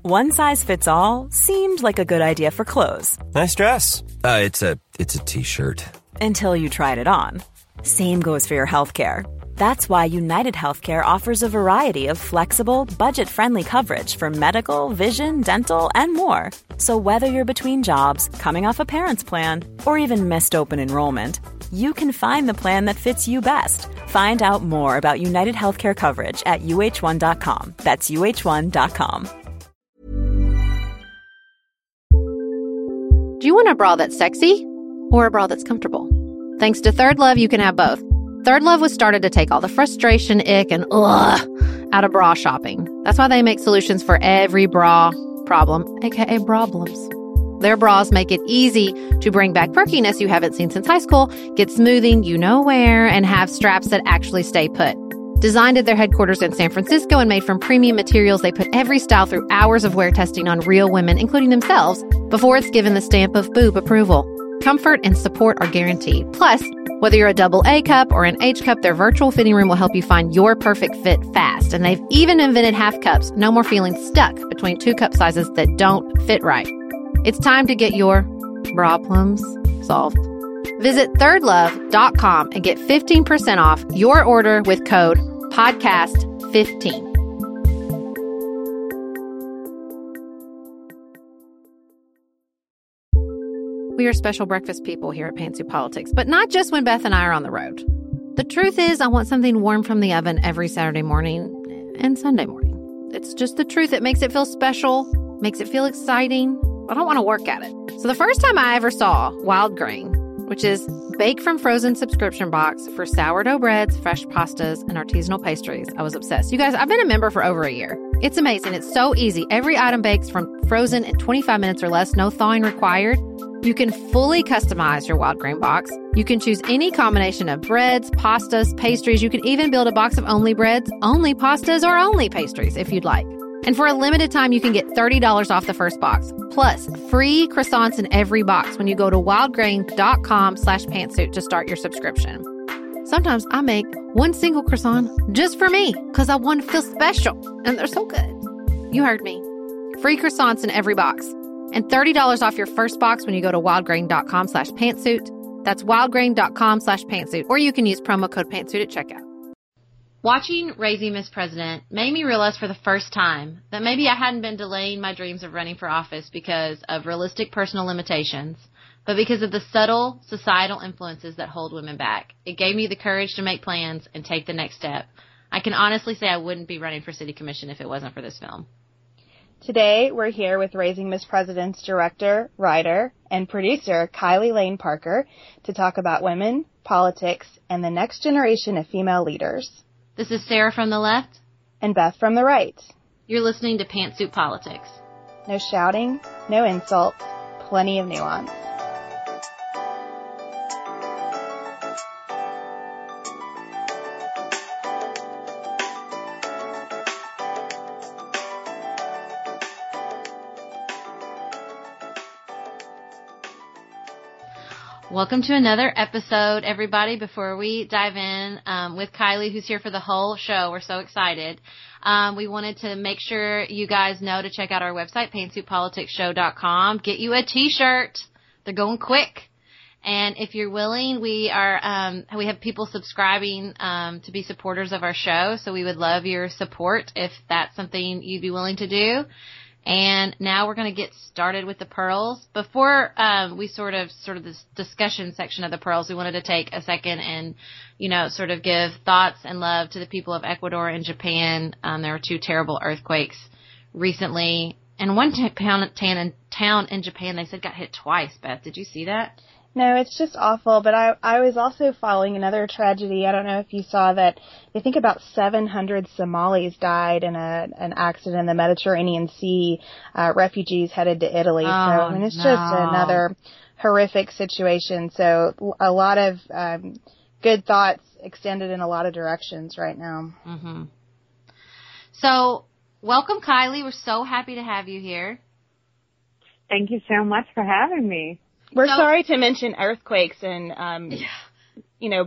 One size fits all seemed like a good idea for clothes. Nice dress. It's a T-shirt. Until you tried it on. Same goes for your healthcare. That's why United Healthcare offers a variety of flexible, budget-friendly coverage for medical, vision, dental, and more. So whether you're between jobs, coming off a parent's plan, or even missed open enrollment, you can find the plan that fits you best. Find out more about United Healthcare coverage at uh1.com. That's uh1.com. Do you want a bra that's sexy or a bra that's comfortable? Thanks to Third Love, you can have both. Third Love was started to take all the frustration, ick, and out of bra shopping. That's why they make solutions for every bra problem, aka problems. Their bras make it easy to bring back perkiness you haven't seen since high school, get smoothing you know where, and have straps that actually stay put. Designed at their headquarters in San Francisco and made from premium materials, they put every style through hours of wear testing on real women, including themselves, before it's given the stamp of boob approval. Comfort and support are guaranteed. Plus, whether you're a double A cup or an H cup, their virtual fitting room will help you find your perfect fit fast. And they've even invented half cups. No more feeling stuck between two cup sizes that don't fit right. It's time to get your bra plums solved. Visit thirdlove.com and get 15% off your order with code podcast15. We are special breakfast people here at Pantsuit Politics, but not just when Beth and I are on the road. The truth is, I want something warm from the oven every Saturday morning and Sunday morning. It's just the truth. It makes it feel special, makes it feel exciting. I don't want to work at it. So the first time I ever saw Wild Grain, which is bake from frozen subscription box for sourdough breads, fresh pastas, and artisanal pastries, I was obsessed. You guys, I've been a member for over a year. It's amazing. It's so easy. Every item bakes from frozen in 25 minutes or less, no thawing required. You can fully customize your Wild Grain box. You can choose any combination of breads, pastas, pastries. You can even build a box of only breads, only pastas, or only pastries if you'd like. And for a limited time, you can get $30 off the first box, plus free croissants in every box when you go to wildgrain.com/pantsuit to start your subscription. Sometimes I make one single croissant just for me because I want to feel special, and they're so good. You heard me. Free croissants in every box. And $30 off your first box when you go to wildgrain.com/pantsuit. That's wildgrain.com/pantsuit. Or you can use promo code pantsuit at checkout. Watching Raising Miss President made me realize for the first time that maybe I hadn't been delaying my dreams of running for office because of realistic personal limitations, but because of the subtle societal influences that hold women back. It gave me the courage to make plans and take the next step. I can honestly say I wouldn't be running for city commission if it wasn't for this film. Today, we're here with Raising Miss President's director, writer, and producer, Kylie Lane Parker, to talk about women, politics, and the next generation of female leaders. This is Sarah from the left. And Beth from the right. You're listening to Pantsuit Politics. No shouting, no insults, plenty of nuance. Welcome to another episode, everybody. Before we dive in with Kylie, who's here for the whole show, we're so excited. We wanted to make sure you guys know to check out our website, pantsuitpoliticsshow.com. Get you a T-shirt. They're going quick. And if you're willing, we have people subscribing to be supporters of our show, so we would love your support if that's something you'd be willing to do. And now we're going to get started with the pearls. Before we sort of this discussion section of the pearls, we wanted to take a second and, sort of give thoughts and love to the people of Ecuador and Japan. There were two terrible earthquakes recently. And one town in Japan, they said, got hit twice. Beth, did you see that? No, it's just awful, but I was also following another tragedy. I don't know if you saw that. I think about 700 Somalis died in an accident in the Mediterranean Sea, refugees headed to Italy. It's just another horrific situation. So a lot of good thoughts extended in a lot of directions right now. Mm-hmm. So welcome, Kylie. We're so happy to have you here. Thank you so much for having me. We're sorry to mention earthquakes and,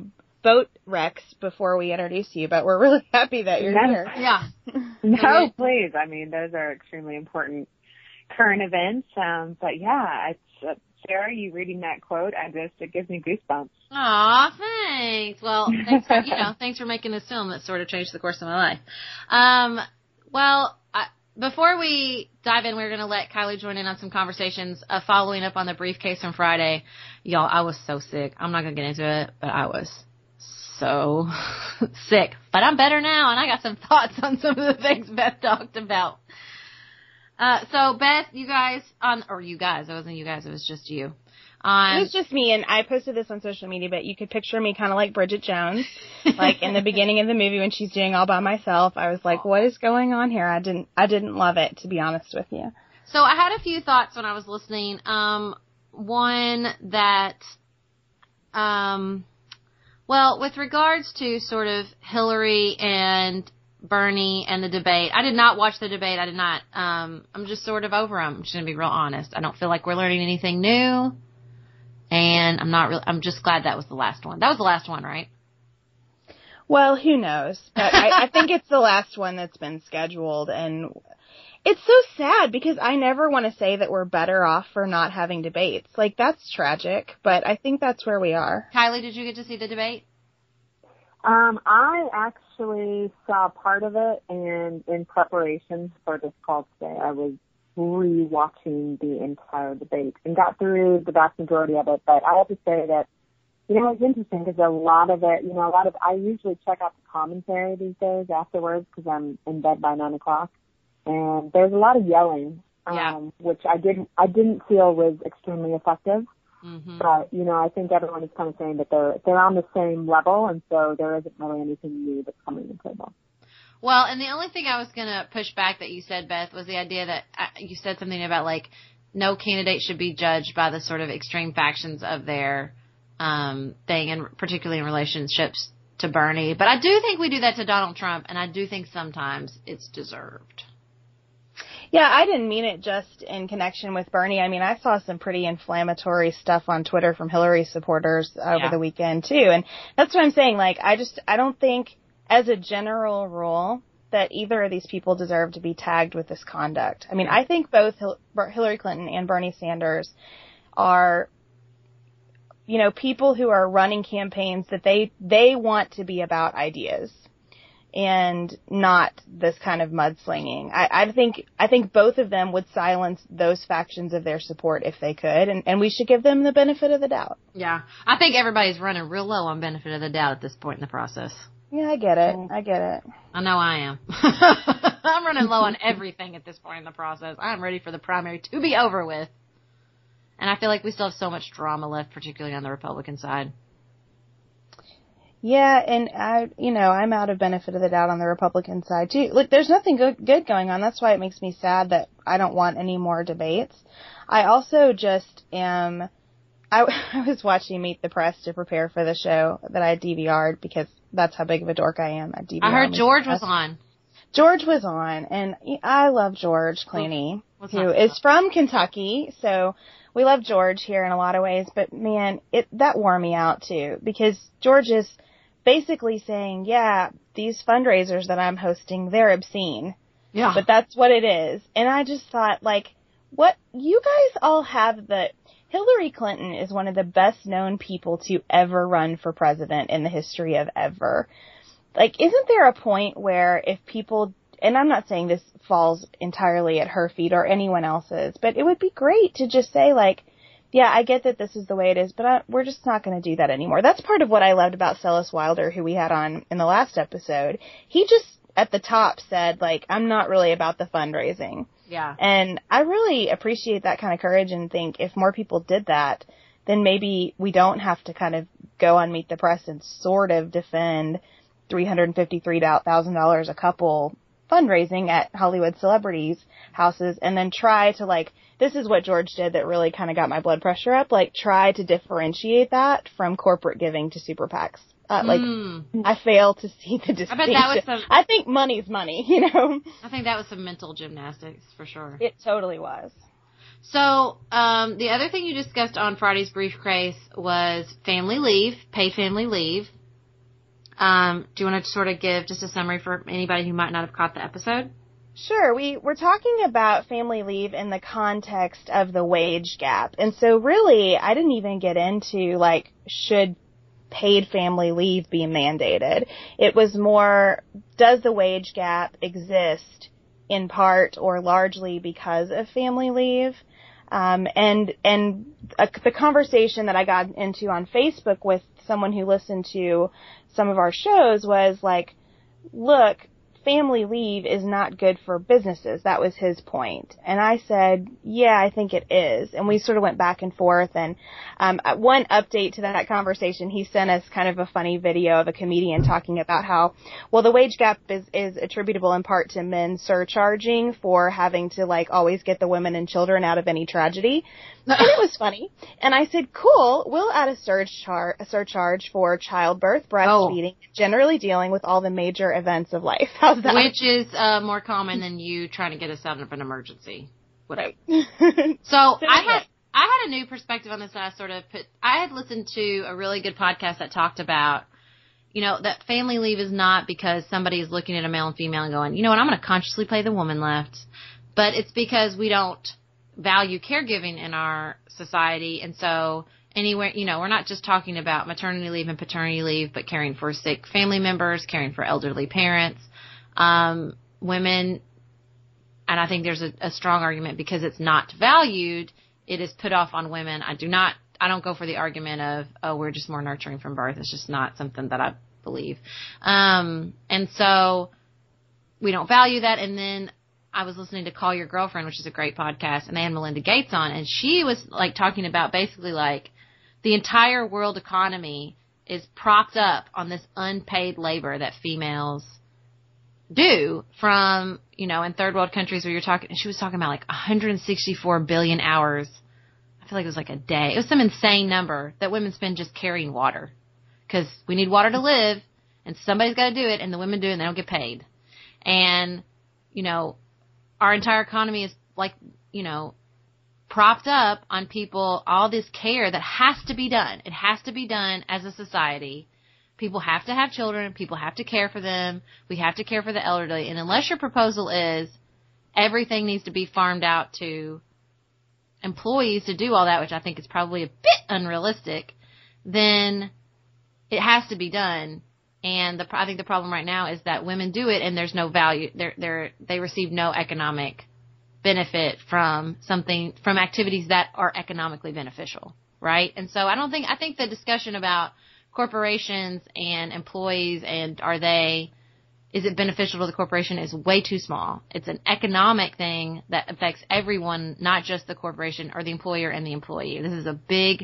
boat wrecks before we introduce you, but we're really happy that you're here. Yeah. No, please. I mean, those are extremely important current events. But yeah, it's Sarah, you reading that quote, it gives me goosebumps. Aw, thanks. Well, thanks for making this film that sort of changed the course of my life. Before we dive in, we're going to let Kylie join in on some conversations following up on the briefcase from Friday. Y'all, I was so sick. I'm not going to get into it, but I was so sick. But I'm better now, and I got some thoughts on some of the things Beth talked about. So, Beth, it wasn't you guys, it was just you. It was just me, and I posted this on social media, but you could picture me kind of like Bridget Jones, like in the beginning of the movie when she's doing all by myself. I was like, what is going on here? I didn't love it, to be honest with you. So I had a few thoughts when I was listening. One that, with regards to sort of Hillary and Bernie and the debate, I did not watch the debate. I did not. I'm just sort of over them. I'm just going to be real honest. I don't feel like we're learning anything new. And I'm just glad that was the last one. That was the last one, right? Well, who knows? But I think it's the last one that's been scheduled. And it's so sad because I never want to say that we're better off for not having debates. Like, that's tragic, but I think that's where we are. Kylie, did you get to see the debate? I actually saw part of it, and in preparation for this call today, I was re-watching the entire debate and got through the vast majority of it. But I have to say that, it's interesting because a lot of it, I usually check out the commentary these days afterwards because I'm in bed by 9 o'clock. And there's a lot of yelling, which I didn't feel was extremely effective. Mm-hmm. But, I think everyone is kind of saying that they're on the same level, and so there isn't really anything new that's coming to the table. Well, and the only thing I was going to push back that you said, Beth, was the idea that you said something about, like, no candidate should be judged by the sort of extreme factions of their thing, and particularly in relationships to Bernie. But I do think we do that to Donald Trump, and I do think sometimes it's deserved. Yeah, I didn't mean it just in connection with Bernie. I mean, I saw some pretty inflammatory stuff on Twitter from Hillary supporters over the weekend, too. And that's what I'm saying. Like, I don't think, as a general rule, that either of these people deserve to be tagged with this conduct. I mean, I think both Hillary Clinton and Bernie Sanders are, people who are running campaigns that they want to be about ideas and not this kind of mudslinging. I think both of them would silence those factions of their support if they could, and we should give them the benefit of the doubt. Yeah. I think everybody's running real low on benefit of the doubt at this point in the process. Yeah, I get it. I know I am. I'm running low on everything at this point in the process. I'm ready for the primary to be over with. And I feel like we still have so much drama left, particularly on the Republican side. Yeah, and I'm out of benefit of the doubt on the Republican side, too. Look, there's nothing good going on. That's why it makes me sad that I don't want any more debates. I also just am... I was watching Meet the Press to prepare for the show that I DVR'd because that's how big of a dork I am. I heard George was on. George was on, and I love George Clooney, who is from Kentucky, so we love George here in a lot of ways, but man, that wore me out too, because George is basically saying, yeah, these fundraisers that I'm hosting, they're obscene. Yeah. But that's what it is. And I just thought, like, what, you guys all have Hillary Clinton is one of the best known people to ever run for president in the history of ever. Like, isn't there a point where if people, and I'm not saying this falls entirely at her feet or anyone else's, but it would be great to just say, like, yeah, I get that this is the way it is, but we're just not going to do that anymore. That's part of what I loved about Celeste Wilder, who we had on in the last episode. He just, at the top, said, like, I'm not really about the fundraising. Yeah. And I really appreciate that kind of courage and think if more people did that, then maybe we don't have to kind of go on Meet the Press and sort of defend $353,000 a couple fundraising at Hollywood celebrities' houses and then try to, like, this is what George did that really kind of got my blood pressure up, like, try to differentiate that from corporate giving to super PACs. I fail to see the distinction. I bet that was I think money's money, I think that was some mental gymnastics, for sure. It totally was. So, the other thing you discussed on Friday's briefcase was family leave, paid family leave. Do you want to sort of give just a summary for anybody who might not have caught the episode? Sure. We're talking about family leave in the context of the wage gap. And so really, I didn't even get into, like, should paid family leave be mandated. It was more, does the wage gap exist in part or largely because of family leave? The conversation that I got into on Facebook with someone who listened to some of our shows was like, look, family leave is not good for businesses. That was his point. And I said, yeah, I think it is. And we sort of went back and forth. And one update to that conversation, he sent us kind of a funny video of a comedian talking about how, well, the wage gap is attributable in part to men surcharging for having to, like, always get the women and children out of any tragedy. And it was funny. And I said, cool, we'll add a surcharge for childbirth, breastfeeding, generally dealing with all the major events of life. How's that? Which is more common than you trying to get us out of an emergency. Whatever. Right. So I had a new perspective on this that I had listened to a really good podcast that talked about, you know, that family leave is not because somebody is looking at a male and female and going, you know what, I'm going to consciously play the woman left. But it's because we don't value caregiving in our society. And so anywhere, you know, we're not just talking about maternity leave and paternity leave, but caring for sick family members, caring for elderly parents, women. And I think there's a strong argument because it's not valued. It is put off on women. I don't go for the argument of, oh, we're just more nurturing from birth. It's just not something that I believe. And so we don't value that. And then I was listening to Call Your Girlfriend, which is a great podcast, and they had Melinda Gates on, and she was like talking about basically like the entire world economy is propped up on this unpaid labor that females do from, you know, in third world countries where she was talking about like 164 billion hours. I feel like it was like a day. It was some insane number that women spend just carrying water because we need water to live and somebody's got to do it and the women do it and they don't get paid. And, you know, our entire economy is like, you know, propped up on people, all this care that has to be done. It has to be done as a society. People have to have children. People have to care for them. We have to care for the elderly. And unless your proposal is everything needs to be farmed out to employees to do all that, which I think is probably a bit unrealistic, then it has to be done. And I think the problem right now is that women do it and there's no value. They receive no economic benefit from activities that are economically beneficial, right? And so I think the discussion about corporations and employees and is it beneficial to the corporation is way too small. It's an economic thing that affects everyone, not just the corporation or the employer and the employee. This is a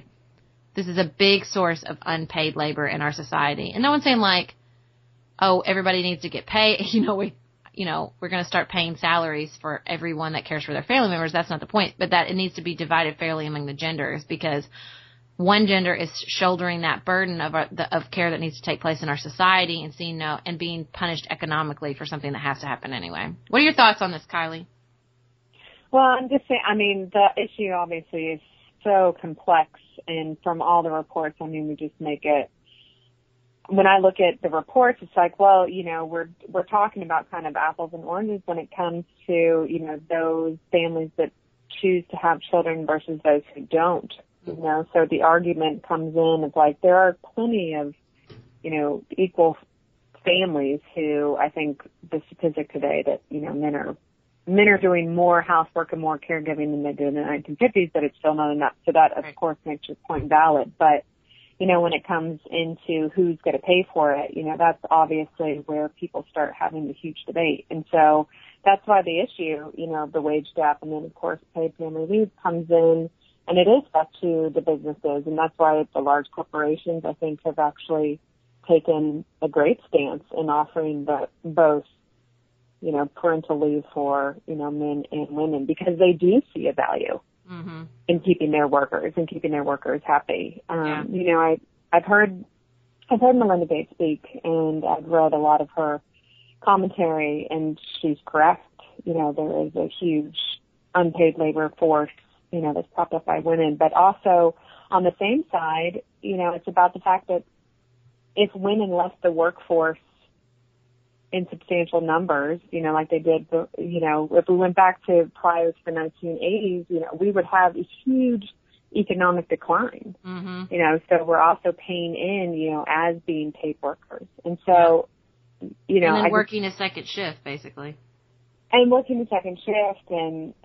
big source of unpaid labor in our society. And no one's saying like, oh, everybody needs to get paid. We're going to start paying salaries for everyone that cares for their family members. That's not the point, but that it needs to be divided fairly among the genders because one gender is shouldering that burden of care that needs to take place in our society and seeing and being punished economically for something that has to happen anyway. What are your thoughts on this, Kylie? Well, I'm just saying, I mean, the issue obviously is so complex, and from all the reports, I mean, we just make it, when I look at the reports, it's like, well, you know, we're talking about kind of apples and oranges when it comes to, you know, those families that choose to have children versus those who don't, you know, so the argument comes in of like, there are plenty of, you know, equal families who, I think the statistic today that, you know, men are doing more housework and more caregiving than they did in the 1950s, but it's still not enough. So that, of course, makes your point valid. But, you know, when it comes into who's going to pay for it, you know, that's obviously where people start having the huge debate. And so that's why the issue, you know, the wage gap and then, of course, paid family leave comes in, and it is up to the businesses. And that's why the large corporations, I think, have actually taken a great stance in offering both, you know, parental leave for, you know, men and women because they do see a value in keeping their workers happy. You know, I've heard Melinda Gates speak, and I've read a lot of her commentary, and she's correct. You know, there is a huge unpaid labor force, you know, that's propped up by women, but also on the same side, you know, it's about the fact that if women left the workforce in substantial numbers, like they did, if we went back to prior to the 1980s, we would have a huge economic decline. Mm-hmm. So we're also paying in, as being paid workers. And so, and then working a second shift, basically. And working a second shift. And,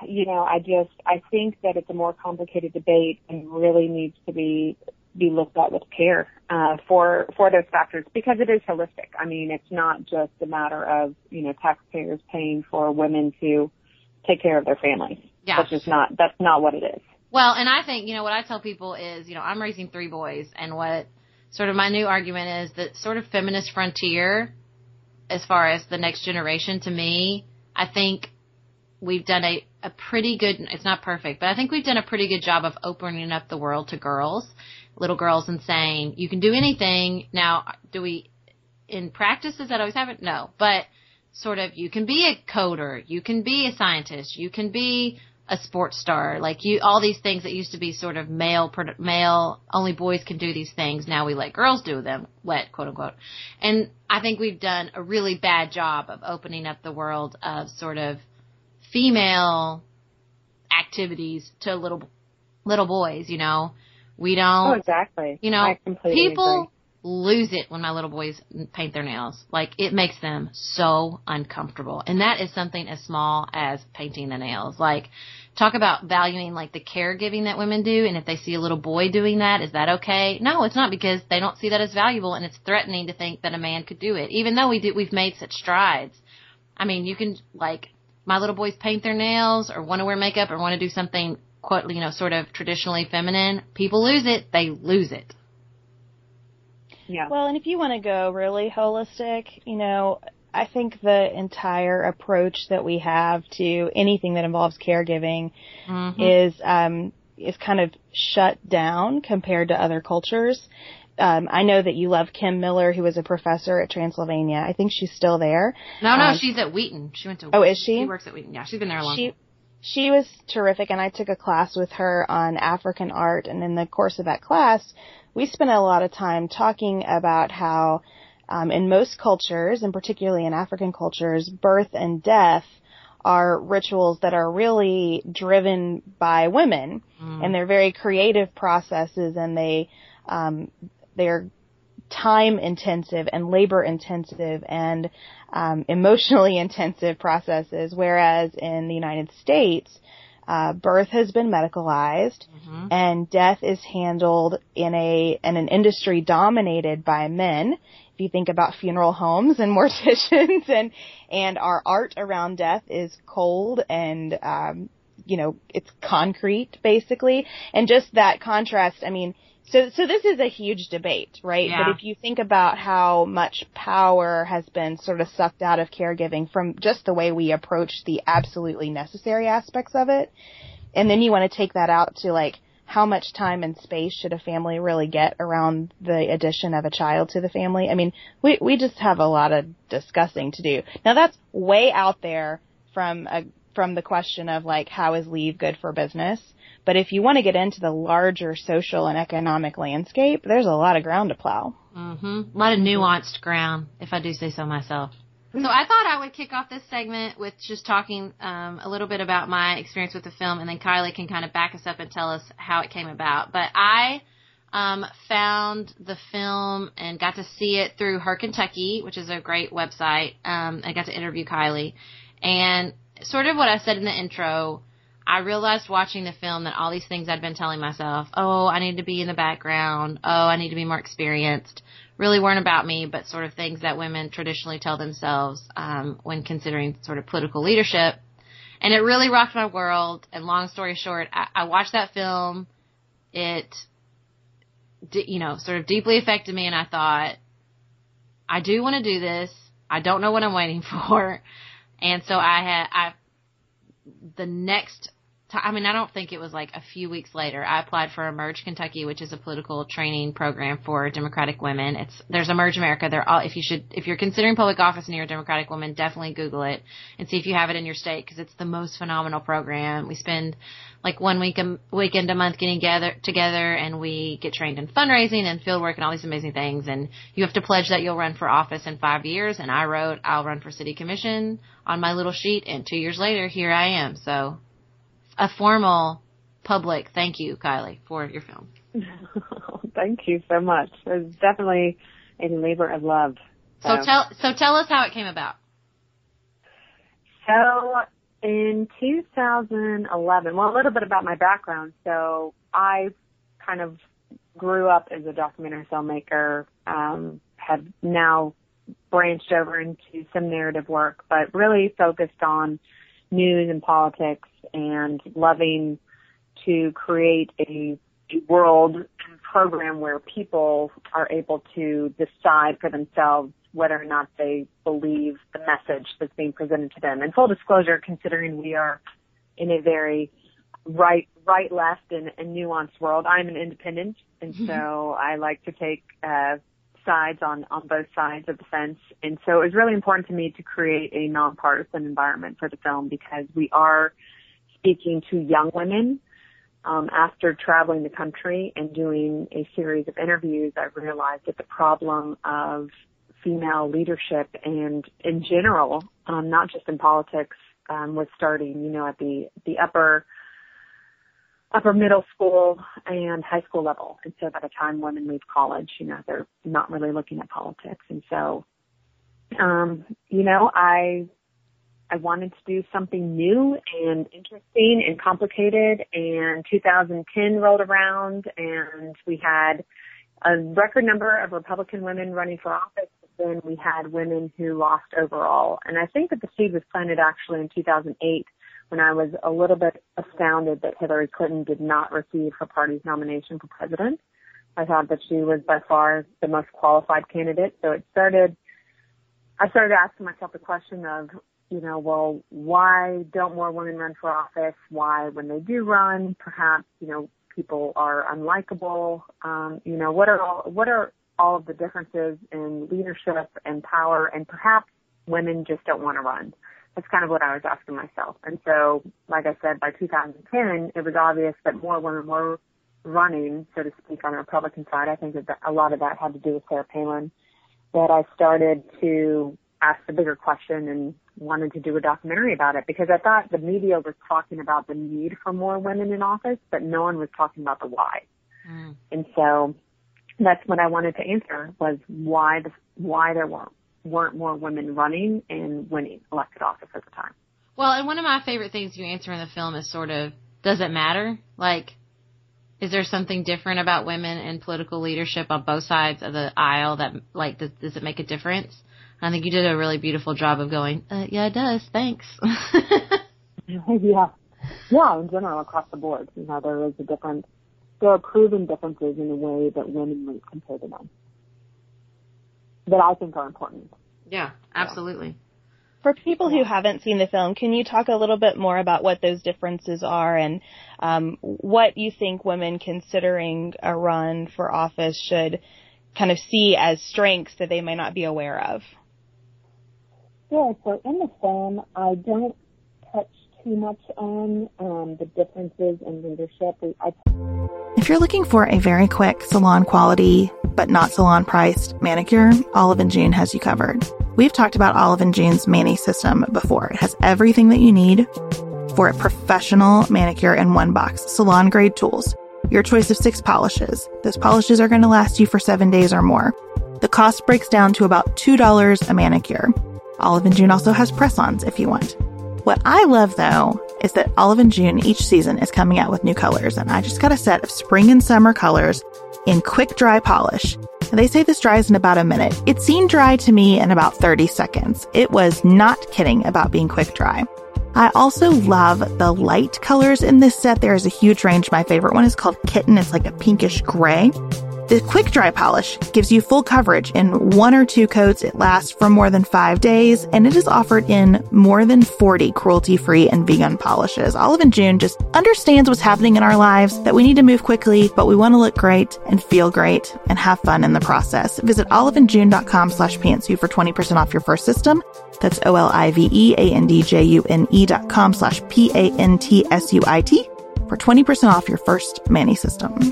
I think that it's a more complicated debate and really needs to be looked at with care, for those factors, because it is holistic. I mean, it's not just a matter of, taxpayers paying for women to take care of their families. Yeah. That's not what it is. Well, and I think, what I tell people is, I'm raising 3 boys, and what sort of my new argument is that sort of feminist frontier, as far as the next generation, to me, I think we've done a pretty good, it's not perfect, but I think we've done a pretty good job of opening up the world to girls, little girls, and saying, you can do anything. Now, do we, in practice, does that always happen? No, but sort of, you can be a coder, you can be a scientist, you can be a sports star, like all these things that used to be sort of male, only boys can do these things. Now we let girls do them, quote unquote. And I think we've done a really bad job of opening up the world of sort of female activities to little boys, We don't. Oh, exactly. I completely people agree. Lose it when my little boys paint their nails. Like, it makes them so uncomfortable. And that is something as small as painting the nails. Like, talk about valuing, like, the caregiving that women do. And if they see a little boy doing that, is that okay? No, it's not, because they don't see that as valuable, and it's threatening to think that a man could do it. Even though we've made such strides. I mean, you can, like, my little boys paint their nails or want to wear makeup or want to do something, quote, sort of traditionally feminine. People lose it. They lose it. Yeah. Well, and if you want to go really holistic, I think the entire approach that we have to anything that involves caregiving Mm-hmm. is kind of shut down compared to other cultures. I know that you love Kim Miller, who was a professor at Transylvania. I think she's still there. No, she's at Wheaton. She went to Wheaton. Oh, is she? She works at Wheaton. Yeah, she's been there a long time. She was terrific, and I took a class with her on African art, and in the course of that class, we spent a lot of time talking about how in most cultures, and particularly in African cultures, birth and death are rituals that are really driven by women, and they're very creative processes, and they're time intensive and labor intensive and emotionally intensive processes, whereas in the United States, birth has been medicalized and death is handled in an industry dominated by men. If you think about funeral homes and morticians and our art around death is cold and, it's concrete basically. And just that contrast, I mean, so this is a huge debate, right? Yeah. But if you think about how much power has been sort of sucked out of caregiving from just the way we approach the absolutely necessary aspects of it, and then you want to take that out to, like, how much time and space should a family really get around the addition of a child to the family? I mean, we just have a lot of discussing to do. Now, that's way out there from the question of, like, how is leave good for business? But if you want to get into the larger social and economic landscape, there's a lot of ground to plow. Mm-hmm. A lot of nuanced ground, if I do say so myself. So I thought I would kick off this segment with just talking a little bit about my experience with the film, and then Kylie can kind of back us up and tell us how it came about. But I found the film and got to see it through Her Kentucky, which is a great website. I got to interview Kylie. And sort of what I said in the intro, I realized watching the film that all these things I'd been telling myself, oh, I need to be in the background, oh, I need to be more experienced, really weren't about me, but sort of things that women traditionally tell themselves when considering sort of political leadership. And it really rocked my world. And long story short, I watched that film. It, sort of deeply affected me, and I thought, I do want to do this. I don't know what I'm waiting for. And so the next I don't think it was like a few weeks later, I applied for Emerge Kentucky, which is a political training program for Democratic women. There's Emerge America. If you're considering public office and you're a Democratic woman, definitely Google it and see if you have it in your state, because it's the most phenomenal program. We spend like 1 weekend a month getting together, and we get trained in fundraising and field work and all these amazing things. And you have to pledge that you'll run for office in 5 years. And I wrote, I'll run for city commission on my little sheet, and 2 years later, here I am. So a formal public thank you, Kylie, for your film. Thank you so much. It was definitely a labor of love. So tell us how it came about. So in 2011, well, a little bit about my background. So I kind of grew up as a documentary filmmaker, have now branched over into some narrative work, but really focused on news and politics, and loving to create a world and program where people are able to decide for themselves whether or not they believe the message that's being presented to them. And full disclosure, considering we are in a very right, left, and nuanced world, I'm an independent, and so I like to take sides on both sides of the fence. And so it was really important to me to create a nonpartisan environment for the film, because we are speaking to young women. After traveling the country and doing a series of interviews, I realized that the problem of female leadership and in general, not just in politics, was starting, at the upper middle school and high school level. And so by the time women leave college, they're not really looking at politics. And so, I wanted to do something new and interesting and complicated. And 2010 rolled around, and we had a record number of Republican women running for office. But then we had women who lost overall. And I think that the seed was planted actually in 2008, when I was a little bit astounded that Hillary Clinton did not receive her party's nomination for president. I thought that she was by far the most qualified candidate. So I started asking myself the question of, well, why don't more women run for office? Why, when they do run, perhaps, people are unlikable? What are all of the differences in leadership and power, and perhaps women just don't want to run? That's kind of what I was asking myself. And so, like I said, by 2010, it was obvious that more women were running, so to speak, on the Republican side. I think that a lot of that had to do with Sarah Palin, that I started to ask the bigger question and wanted to do a documentary about it, because I thought the media was talking about the need for more women in office, but no one was talking about the why. And so that's what I wanted to answer, was why there weren't more women running and winning elected office at the time. Well, and one of my favorite things you answer in the film is sort of, does it matter? Like, is there something different about women in political leadership on both sides of the aisle that, like, does it make a difference? I think you did a really beautiful job of going, yeah, it does. Thanks. Yeah, in general, across the board, there are proven differences in the way that women lead compared to men that I think are important. Yeah, absolutely. For people who haven't seen the film, can you talk a little bit more about what those differences are, and what you think women considering a run for office should kind of see as strengths that they might not be aware of? Yeah, so in the film, I don't touch too much on the differences in leadership. If you're looking for a very quick salon quality, but not salon priced manicure, Olive & June has you covered. We've talked about Olive & June's Mani system before. It has everything that you need for a professional manicure in one box. Salon grade tools, your choice of 6 polishes. Those polishes are going to last you for 7 days or more. The cost breaks down to about $2 a manicure. Olive & June also has press-ons if you want. What I love, though, is that Olive & June each season is coming out with new colors, and I just got a set of spring and summer colors in quick dry polish. And they say this dries in about a minute. It seemed dry to me in about 30 seconds. It was not kidding about being quick dry. I also love the light colors in this set. There is a huge range. My favorite one is called Kitten. It's like a pinkish gray. The Quick Dry Polish gives you full coverage in 1 or 2 coats. It lasts for more than 5 days, and it is offered in more than 40 cruelty-free and vegan polishes. Olive and June just understands what's happening in our lives, that we need to move quickly, but we want to look great and feel great and have fun in the process. Visit oliveandjune.com/pantsuit for 20% off your first system. That's oliveandjune.com/PANTSUIT for 20% off your first Manny system.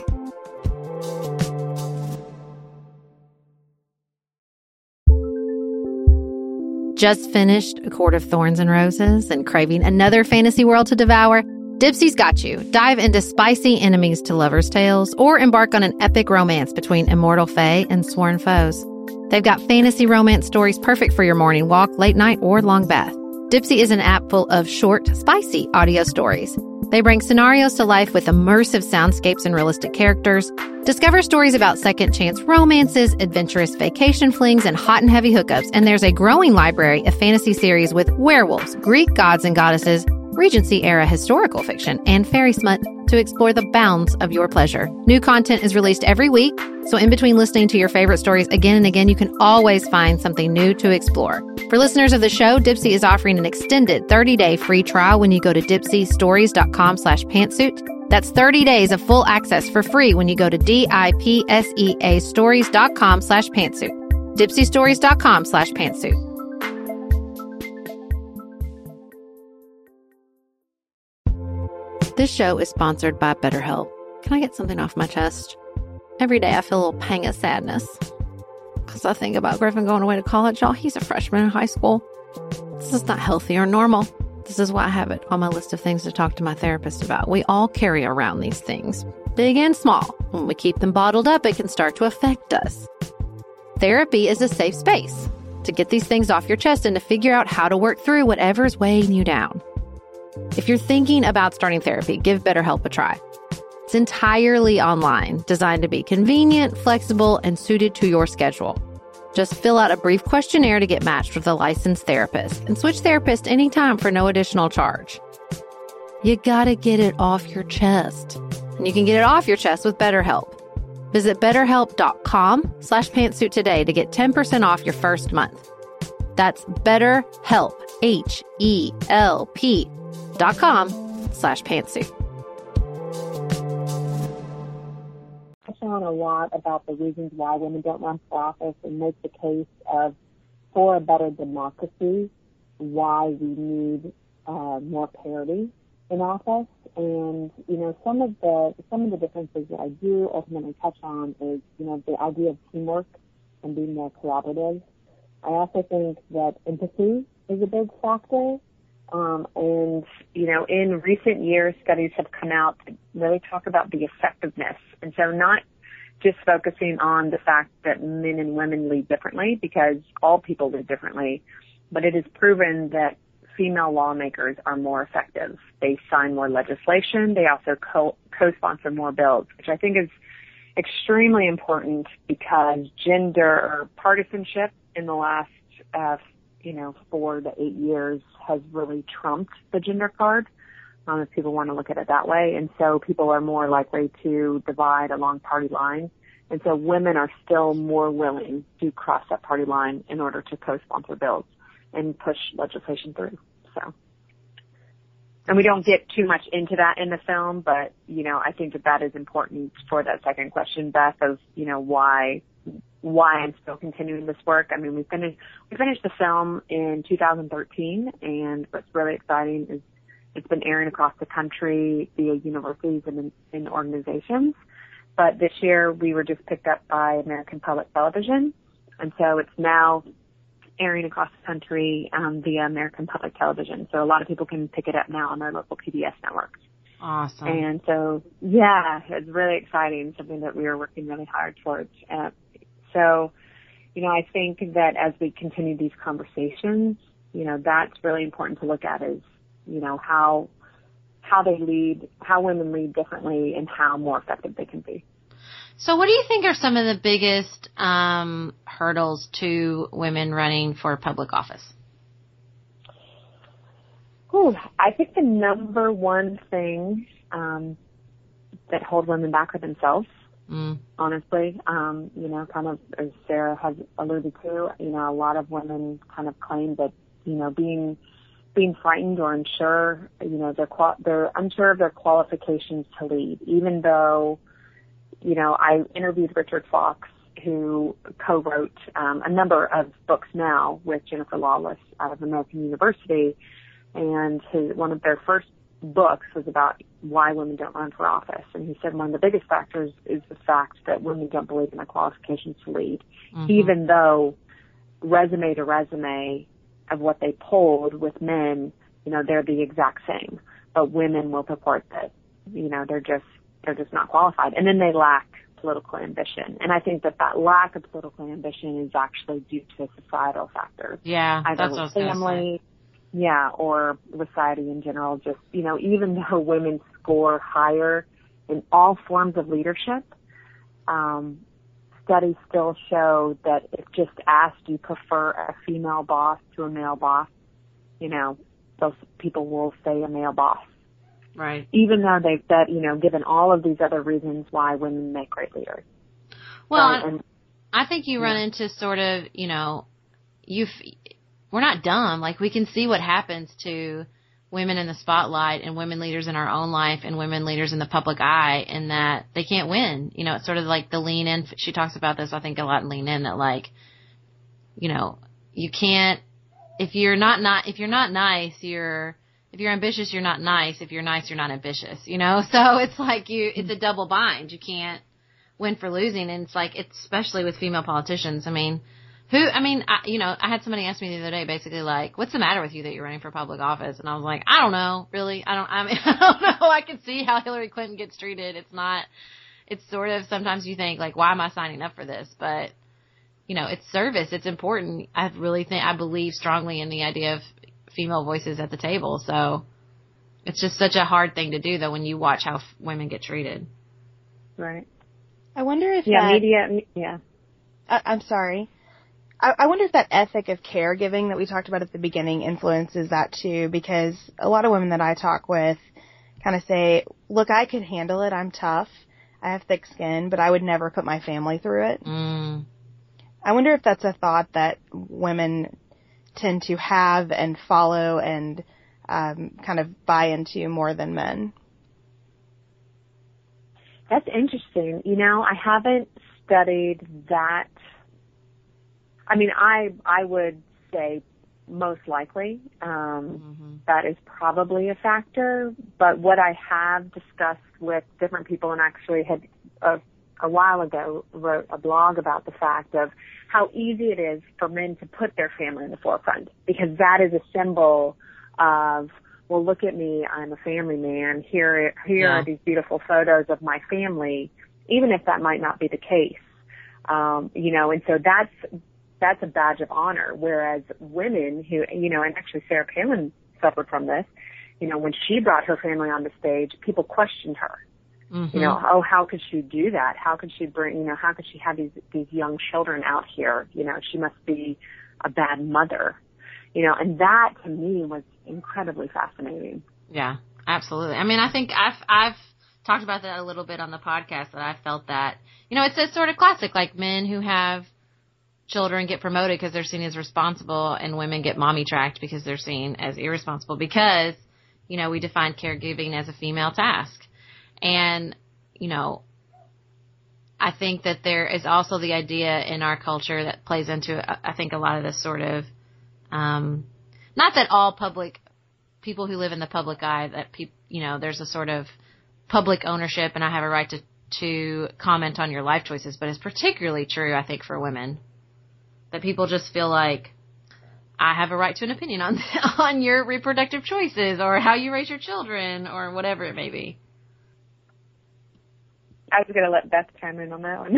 Just finished A Court of Thorns and Roses and craving another fantasy world to devour? Dipsy's got you. Dive into spicy enemies to lovers' tales or embark on an epic romance between immortal fae and sworn foes. They've got fantasy romance stories perfect for your morning walk, late night, or long bath. Dipsy is an app full of short, spicy audio stories. They bring scenarios to life with immersive soundscapes and realistic characters. Discover stories about second chance romances, adventurous vacation flings, and hot and heavy hookups. And there's a growing library of fantasy series with werewolves, Greek gods and goddesses, Regency-era historical fiction, and fairy smut to explore the bounds of your pleasure. New content is released every week, so in between listening to your favorite stories again and again, you can always find something new to explore. For listeners of the show, Dipsy is offering an extended 30-day free trial when you go to dipsystories.com/pantsuit. That's 30 days of full access for free when you go to dipseastories.com/pantsuit. dipsystories.com/pantsuit. This show is sponsored by BetterHelp. Can I get something off my chest? Every day I feel a little pang of sadness because I think about Griffin going away to college. Y'all, he's a freshman in high school. This is not healthy or normal. This is why I have it on my list of things to talk to my therapist about. We all carry around these things, big and small. When we keep them bottled up, it can start to affect us. Therapy is a safe space to get these things off your chest and to figure out how to work through whatever's weighing you down. If you're thinking about starting therapy, give BetterHelp a try. It's entirely online, designed to be convenient, flexible, and suited to your schedule. Just fill out a brief questionnaire to get matched with a licensed therapist and switch therapists anytime for no additional charge. You gotta get it off your chest. And you can get it off your chest with BetterHelp. Visit betterhelp.com/pantsuit today to get 10% off your first month. That's BetterHelp, HELP.com/pantsuit. I found a lot about the reasons why women don't run for office and make the case for a better democracy, why we need more parity in office. And, you know, some of the differences that I do ultimately touch on is, you know, the idea of teamwork and being more collaborative. I also think that empathy is a big factor. And, you know, in recent years, studies have come out to really talk about the effectiveness. And so not just focusing on the fact that men and women lead differently, because all people lead differently, but it is proven that female lawmakers are more effective. They sign more legislation. They also co-sponsor more bills, which I think is extremely important because gender partisanship in the last 4 to 8 years has really trumped the gender card, if people want to look at it that way. And so people are more likely to divide along party lines. And so women are still more willing to cross that party line in order to co-sponsor bills and push legislation through. So, and we don't get too much into that in the film, but, you know, I think that is important for that second question, Beth, of, you know, why I'm still continuing this work. I mean, we finished the film in 2013, and what's really exciting is it's been airing across the country via universities and in organizations. But this year we were just picked up by American Public Television, and so it's now airing across the country via American Public Television. So a lot of people can pick it up now on their local PBS networks. Awesome. And so, yeah, it's really exciting, something that we are working really hard towards. So, you know, I think that as we continue these conversations, you know, that's really important to look at is, you know, how they lead, how women lead differently and how more effective they can be. So what do you think are some of the biggest hurdles to women running for public office? I think the number one thing that holds women back are themselves. honestly. You know, kind of as Sarah has alluded to, you know, a lot of women kind of claim that, you know, being frightened or unsure, you know, they're unsure of their qualifications to lead, even though, you know, I interviewed Richard Fox, who co-wrote a number of books now with Jennifer Lawless out of American University, and one of their first books was about why women don't run for office. And he said one of the biggest factors is the fact that women don't believe in their qualifications to lead, even though resume to resume of what they polled with men, you know, they're the exact same. But women will purport that, you know, they're just not qualified. And then they lack political ambition. And I think that lack of political ambition is actually due to societal factors. Yeah, either that's with family, or society in general. Just, you know, even though women score higher in all forms of leadership, studies still show that if just asked, do you prefer a female boss to a male boss, you know, those people will say a male boss. Right. Even though they've said, you know, given all of these other reasons why women make great leaders. Well, I think you run into sort of, you know, we're not dumb. Like, we can see what happens to women in the spotlight and women leaders in our own life and women leaders in the public eye, and that they can't win. You know, it's sort of like the lean in. She talks about this, I think, a lot in Lean In, that, like, you know, you can't, if you're not nice, if you're ambitious, you're not nice. If you're nice, you're not ambitious, you know? So it's like it's a double bind. You can't win for losing. And it's like, especially with female politicians. I mean, I had somebody ask me the other day, basically like, what's the matter with you that you're running for public office? And I was like, I don't know, really. I don't know. I can see how Hillary Clinton gets treated. It's sort of, sometimes you think like, why am I signing up for this? But, you know, it's service. It's important. I believe strongly in the idea of female voices at the table. So it's just such a hard thing to do, though, when you watch how women get treated. Right. I wonder if I'm sorry. I wonder if that ethic of caregiving that we talked about at the beginning influences that too, because a lot of women that I talk with kind of say, look, I could handle it. I'm tough. I have thick skin, but I would never put my family through it. I wonder if that's a thought that women tend to have and follow and kind of buy into more than men. That's interesting. You know, I haven't studied that. I mean, I would say most likely that is probably a factor. But what I have discussed with different people, and actually had a while ago wrote a blog about the fact of how easy it is for men to put their family in the forefront, because that is a symbol of, well, look at me, I'm a family man. Here are these beautiful photos of my family, even if that might not be the case. You know, and so that's a badge of honor. Whereas women who, you know, and actually Sarah Palin suffered from this, you know, when she brought her family on the stage, people questioned her. You know, oh, how could she do that? How could she how could she have these young children out here? You know, she must be a bad mother. You know, and that to me was incredibly fascinating. Yeah, absolutely. I mean, I think I've talked about that a little bit on the podcast, that I felt that, you know, it's a sort of classic, like men who have children get promoted because they're seen as responsible, and women get mommy tracked because they're seen as irresponsible, because, you know, we define caregiving as a female task. And, you know, I think that there is also the idea in our culture that plays into, I think, a lot of this sort of, not that all people who live in the public eye, that you know, there's a sort of public ownership and I have a right to comment on your life choices, but it's particularly true, I think, for women, that people just feel like, I have a right to an opinion on your reproductive choices or how you raise your children or whatever it may be. I was going to let Beth chime in on that one.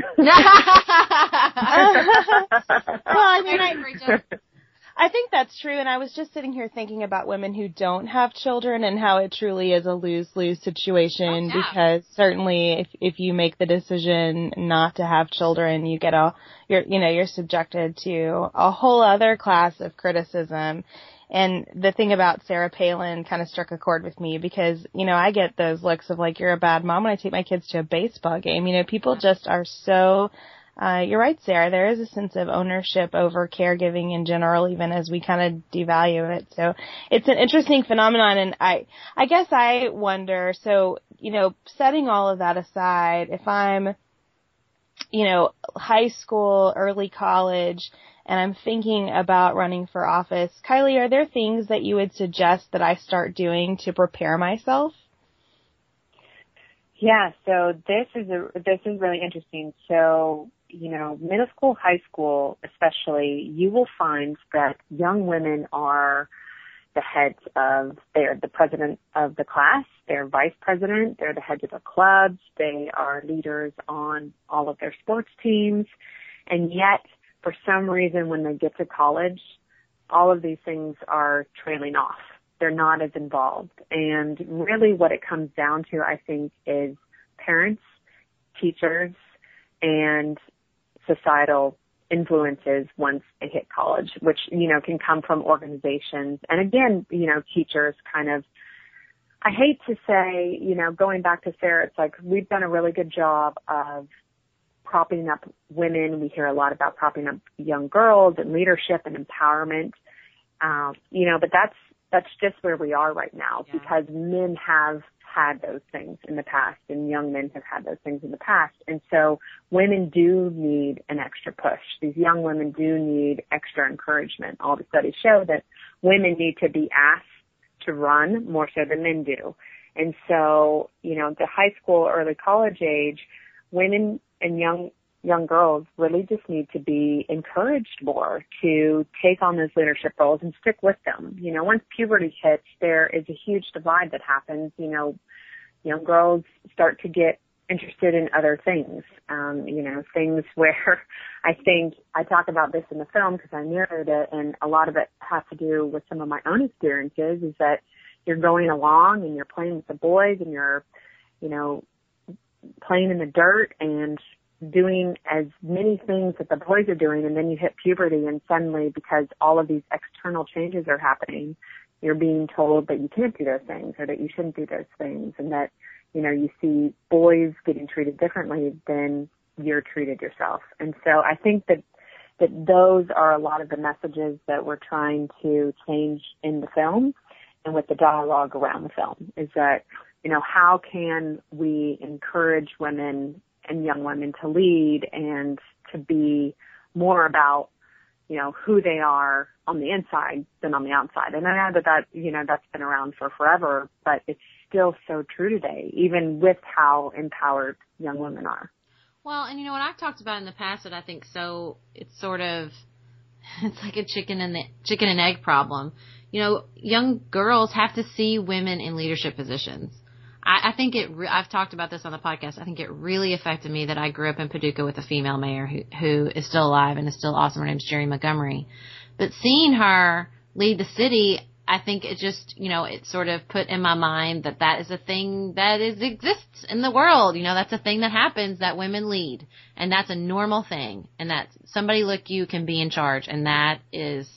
Well, I mean, I think that's true, and I was just sitting here thinking about women who don't have children and how it truly is a lose-lose situation, because certainly if you make the decision not to have children, you get you're subjected to a whole other class of criticism. And the thing about Sarah Palin kind of struck a chord with me because, you know, I get those looks of like, you're a bad mom when I take my kids to a baseball game. You know, people just are so, you're right, Sarah, there is a sense of ownership over caregiving in general, even as we kind of devalue it. So it's an interesting phenomenon. And I guess I wonder, so, you know, setting all of that aside, if I'm, you know, high school, early college, and I'm thinking about running for office, Kylie, are there things that you would suggest that I start doing to prepare myself? Yeah, so this is really interesting. So, you know, middle school, high school especially, you will find that young women are the heads of, they're the president of the class, they're vice president, they're the heads of the clubs, they are leaders on all of their sports teams, and yet, for some reason, when they get to college, all of these things are trailing off. They're not as involved. And really what it comes down to, I think, is parents, teachers, and societal influences once they hit college, which, you know, can come from organizations. And again, you know, teachers kind of, I hate to say, you know, going back to Sarah, it's like we've done a really good job of propping up women. We hear a lot about propping up young girls and leadership and empowerment. You know, but that's just where we are right now because men have had those things in the past and young men have had those things in the past. And so women do need an extra push. These young women do need extra encouragement. All the studies show that women need to be asked to run more so than men do. And so, you know, the high school, early college age, women and young girls really just need to be encouraged more to take on those leadership roles and stick with them. You know, once puberty hits, there is a huge divide that happens. You know, young girls start to get interested in other things, you know, things where I think I talk about this in the film because I narrated it, and a lot of it has to do with some of my own experiences, is that you're going along and you're playing with the boys and you're, you know, playing in the dirt and doing as many things that the boys are doing, and then you hit puberty and suddenly, because all of these external changes are happening, you're being told that you can't do those things or that you shouldn't do those things, and that, you know, you see boys getting treated differently than you're treated yourself. And so I think that those are a lot of the messages that we're trying to change in the film and with the dialogue around the film, is that, you know, how can we encourage women and young women to lead and to be more about, you know, who they are on the inside than on the outside. And I know that, you know, that's been around for forever, but it's still so true today, even with how empowered young women are. Well, and you know what I've talked about in the past that I think so, it's sort of, it's like a chicken and egg problem. You know, young girls have to see women in leadership positions. I think I've talked about this on the podcast. I think it really affected me that I grew up in Paducah with a female mayor who is still alive and is still awesome. Her name's Jerry Montgomery. But seeing her lead the city, I think it just, you know, it sort of put in my mind that is a thing that exists in the world. You know, that's a thing that happens, that women lead. And that's a normal thing. And that somebody like you can be in charge. And that is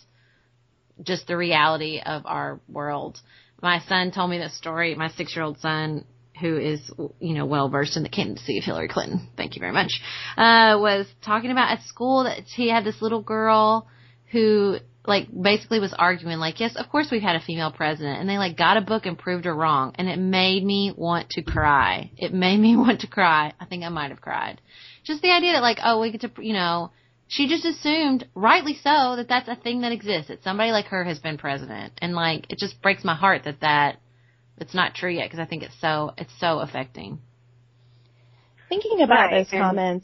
just the reality of our world. My son told me this story, my 6-year-old son, who is, you know, well versed in the candidacy of Hillary Clinton, thank you very much, was talking about at school that he had this little girl who, like, basically was arguing, like, yes, of course we've had a female president, and they, like, got a book and proved her wrong, and it made me want to cry. It made me want to cry. I think I might have cried. Just the idea that, like, oh, we get to, you know, she just assumed, rightly so, that that's a thing that exists, that somebody like her has been president. And, like, it just breaks my heart that it's not true yet, because I think it's so affecting. Thinking about those comments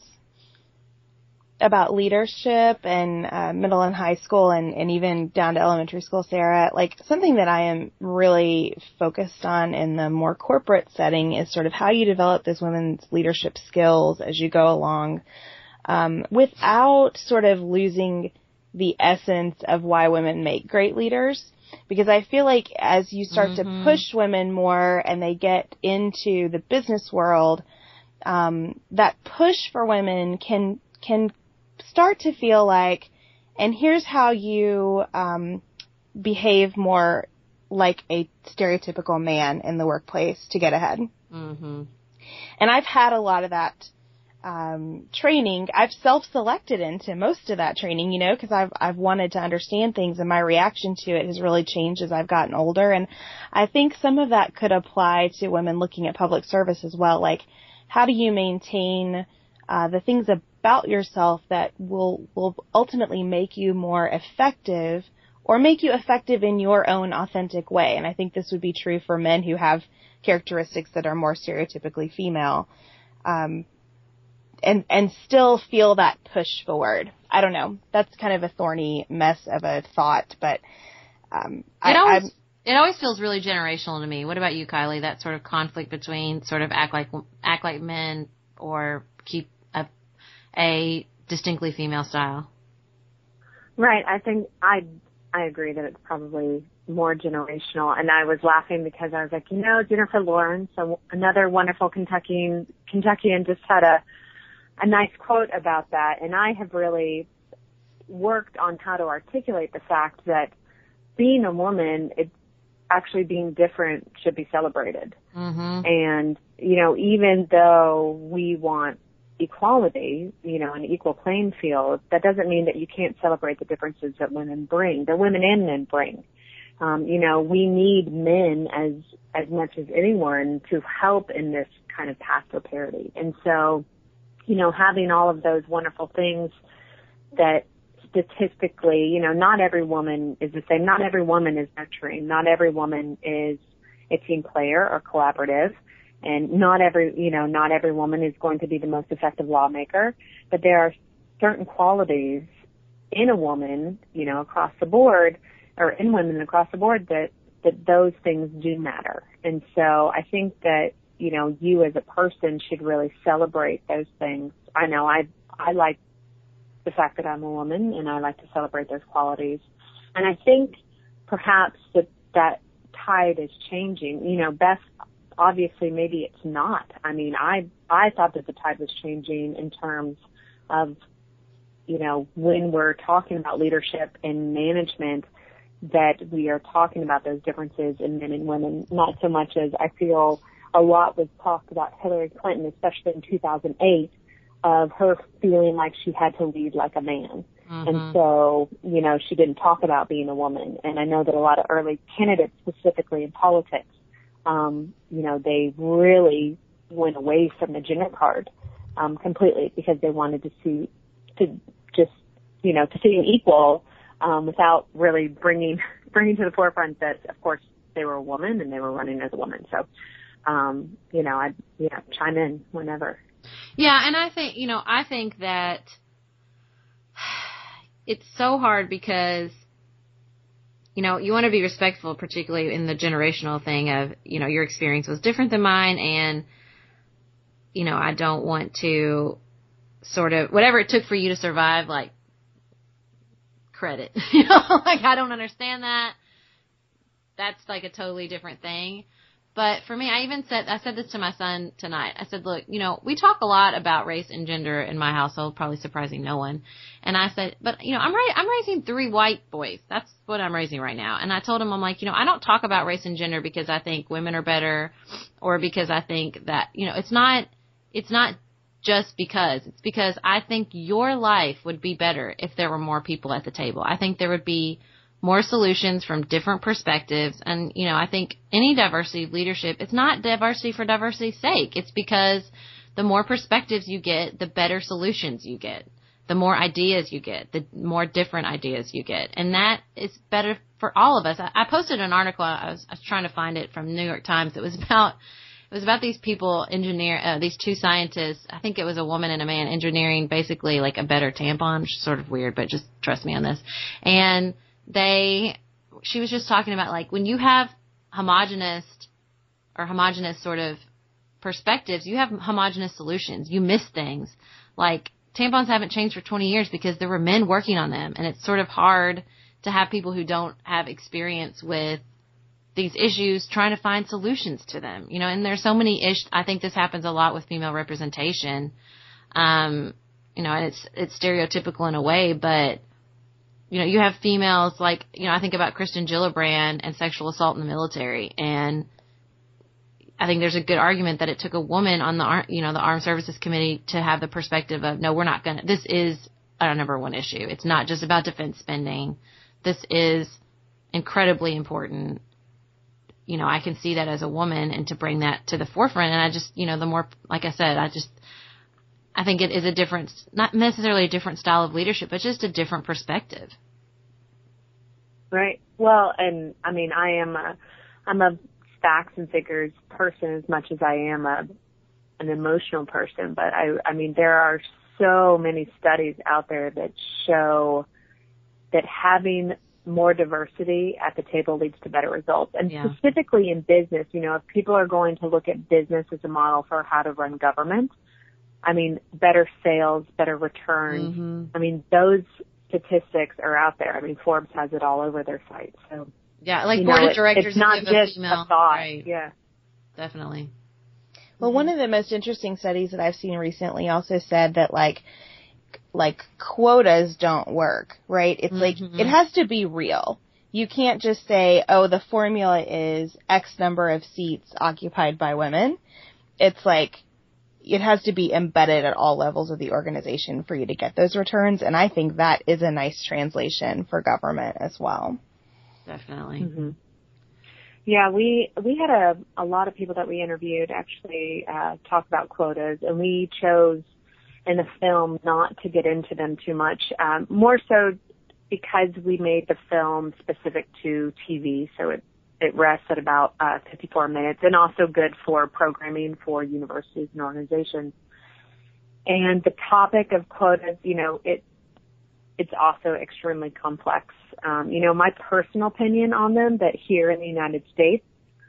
about leadership and middle and high school and even down to elementary school, Sarah, like, something that I am really focused on in the more corporate setting is sort of how you develop those women's leadership skills as you go along, without sort of losing the essence of why women make great leaders. Because I feel like as you start to push women more and they get into the business world, that push for women can start to feel like, and here's how you behave more like a stereotypical man in the workplace to get ahead. Mm-hmm. And I've had a lot of that training. I've self-selected into most of that training, you know, because I've wanted to understand things, and my reaction to it has really changed as I've gotten older. And I think some of that could apply to women looking at public service as well. Like, how do you maintain the things about yourself that will ultimately make you more effective, or make you effective in your own authentic way? And I think this would be true for men who have characteristics that are more stereotypically female. And still feel that push forward. I don't know. That's kind of a thorny mess of a thought, but it always feels really generational to me. What about you, Kylie? That sort of conflict between sort of act like men or keep a distinctly female style. Right. I think I agree that it's probably more generational. And I was laughing because I was like, you know, Jennifer Lawrence, another wonderful Kentuckian, just had a nice quote about that. And I have really worked on how to articulate the fact that being a woman, it's actually being different should be celebrated. Mm-hmm. And, you know, even though we want equality, you know, an equal playing field, that doesn't mean that you can't celebrate the differences that women bring, that women and men bring. You know, we need men as much as anyone to help in this kind of path to parity. And so, you know, having all of those wonderful things that statistically, you know, not every woman is the same. Not every woman is nurturing. Not every woman is a team player or collaborative. And not every woman is going to be the most effective lawmaker. But there are certain qualities in a woman, you know, across the board, or in women across the board, that those things do matter. And so I think that, you know, you as a person should really celebrate those things. I know I like the fact that I'm a woman, and I like to celebrate those qualities. And I think perhaps that tide is changing. You know, Beth, obviously maybe it's not. I mean, I thought that the tide was changing in terms of, you know, when we're talking about leadership and management, that we are talking about those differences in men and women, not so much as I feel a lot was talked about Hillary Clinton, especially in 2008, of her feeling like she had to lead like a man. Mm-hmm. And so, you know, she didn't talk about being a woman. And I know that a lot of early candidates, specifically in politics, you know, they really went away from the gender card completely, because they wanted to see an equal, without really bringing to the forefront that, of course, they were a woman and they were running as a woman. So, you know, I'd chime in whenever. Yeah, and I think that it's so hard because, you know, you want to be respectful, particularly in the generational thing of, you know, your experience was different than mine, and, you know, I don't want to sort of, whatever it took for you to survive, like, credit, you know, like, I don't understand that. That's like a totally different thing. But for me, I said this to my son tonight. I said, look, you know, we talk a lot about race and gender in my household, probably surprising no one. And I said, but, you know, I'm raising 3 white boys. That's what I'm raising right now. And I told him, I'm like, you know, I don't talk about race and gender because I think women are better, or because I think that, you know, it's not just because. It's because I think your life would be better if there were more people at the table. I think there would be more solutions from different perspectives. And, you know, I think any diversity of leadership, it's not diversity for diversity's sake. It's because the more perspectives you get, the better solutions you get. The more ideas you get, the more different ideas you get. And that is better for all of us. I posted an article, I was trying to find it, from the New York Times. It was about these people, these 2 scientists. I think it was a woman and a man, engineering basically like a better tampon, which is sort of weird, but just trust me on this. And she was just talking about, like, when you have homogenous sort of perspectives, you have homogenous solutions. You miss things. Like, tampons haven't changed for 20 years because there were men working on them. And it's sort of hard to have people who don't have experience with these issues trying to find solutions to them, you know, and there's so many I think this happens a lot with female representation. You know, and it's stereotypical in a way, but you know, you have females like, you know, I think about Kristen Gillibrand and sexual assault in the military, and I think there's a good argument that it took a woman on the Armed Services Committee to have the perspective of, no, we're not going to, this is our number one issue. It's not just about defense spending. This is incredibly important. You know, I can see that as a woman, and to bring that to the forefront. And I just, you know, the more, like I said, I think it is a different, not necessarily a different style of leadership, but just a different perspective. Right. Well, and I mean, I'm a facts and figures person as much as I am an emotional person. But I mean, there are so many studies out there that show that having more diversity at the table leads to better results. And specifically in business, you know, if people are going to look at business as a model for how to run government, I mean, better sales, better returns. Mm-hmm. I mean, those statistics are out there. I mean, Forbes has it all over their site. So yeah, like board of directors, it's not just a thought. Right. Yeah, definitely. Well, one of the most interesting studies that I've seen recently also said that like quotas don't work, right? It's like, it has to be real. You can't just say, oh, the formula is X number of seats occupied by women. It's like, it has to be embedded at all levels of the organization for you to get those returns. And I think that is a nice translation for government as well. Definitely. Mm-hmm. Yeah, we had a lot of people that we interviewed actually talk about quotas, and we chose in the film not to get into them too much, more so because we made the film specific to TV, so it rests at about 54 minutes, and also good for programming for universities and organizations. And the topic of quotas, you know, it's also extremely complex. You know, my personal opinion on them, that here in the United States,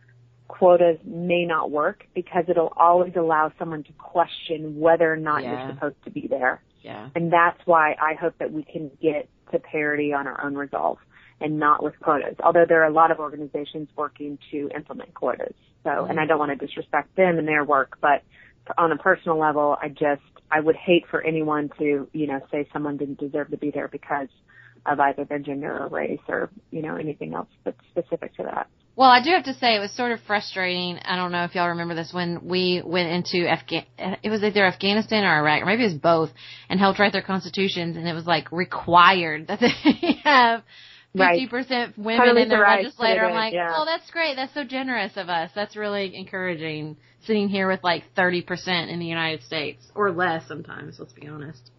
quotas may not work because it'll always allow someone to question whether or not you're supposed to be there. Yeah. And that's why I hope that we can get to parity on our own resolve and not with quotas, although there are a lot of organizations working to implement quotas. So, and I don't want to disrespect them and their work, but on a personal level, I would hate for anyone to, you know, say someone didn't deserve to be there because of either their gender or race or, you know, anything else that's specific to that. Well, I do have to say it was sort of frustrating. I don't know if y'all remember this, when we went into it was either Afghanistan or Iraq, or maybe it was both, and helped write their constitutions, and it was like required that they have 50% women in their legislature. I'm like, oh, that's great. That's so generous of us. That's really encouraging, sitting here with like 30% in the United States, or less sometimes, let's be honest.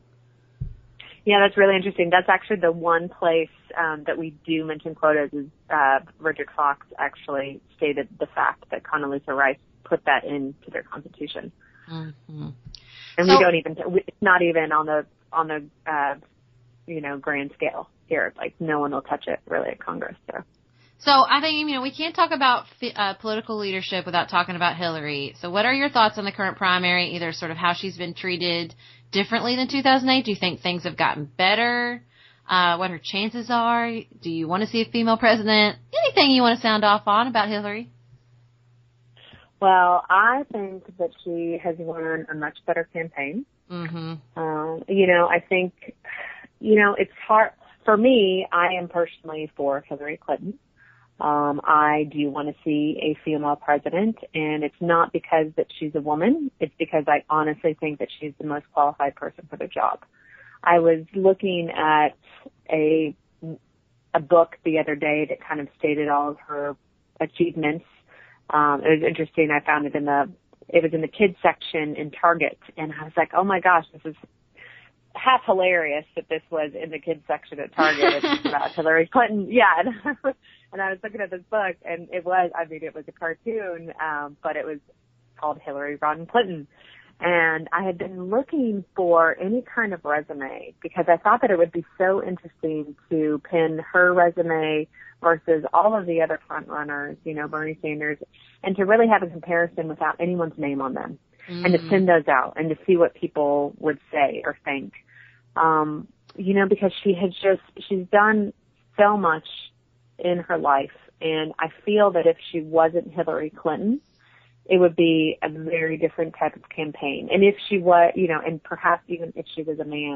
Yeah, that's really interesting. That's actually the one place that we do mention quotas is Richard Fox actually stated the fact that Condoleezza Rice put that into their constitution. Mm-hmm. And so, we don't even, it's not even on the you know, grand scale here. Like, no one will touch it really at Congress. So I think, you know, we can't talk about political leadership without talking about Hillary. So what are your thoughts on the current primary, either sort of how she's been treated differently than 2008? Do you think things have gotten better? What her chances are? Do you want to see a female president? Anything you want to sound off on about Hillary? Well, I think that she has run a much better campaign. Mm-hmm. You know, I think, you know, it's hard. For me, I am personally for Hillary Clinton. I do want to see a female president, and it's not because that she's a woman. It's because I honestly think that she's the most qualified person for the job. I was looking at a book the other day that kind of stated all of her achievements. It was interesting. I found it was in the kids section in Target, and I was like, oh my gosh, this is half hilarious that this was in the kids section at Target. It's about Hillary Clinton. Yeah. And I was looking at this book, and it was a cartoon, but it was called Hillary Rodham Clinton. And I had been looking for any kind of resume because I thought that it would be so interesting to pin her resume versus all of the other front runners, you know, Bernie Sanders, and to really have a comparison without anyone's name on them, and to send those out and to see what people would say or think. You know, because she's done so much in her life, and I feel that if she wasn't Hillary Clinton, it would be a very different type of campaign. And if she was, you know, and perhaps even if she was a man,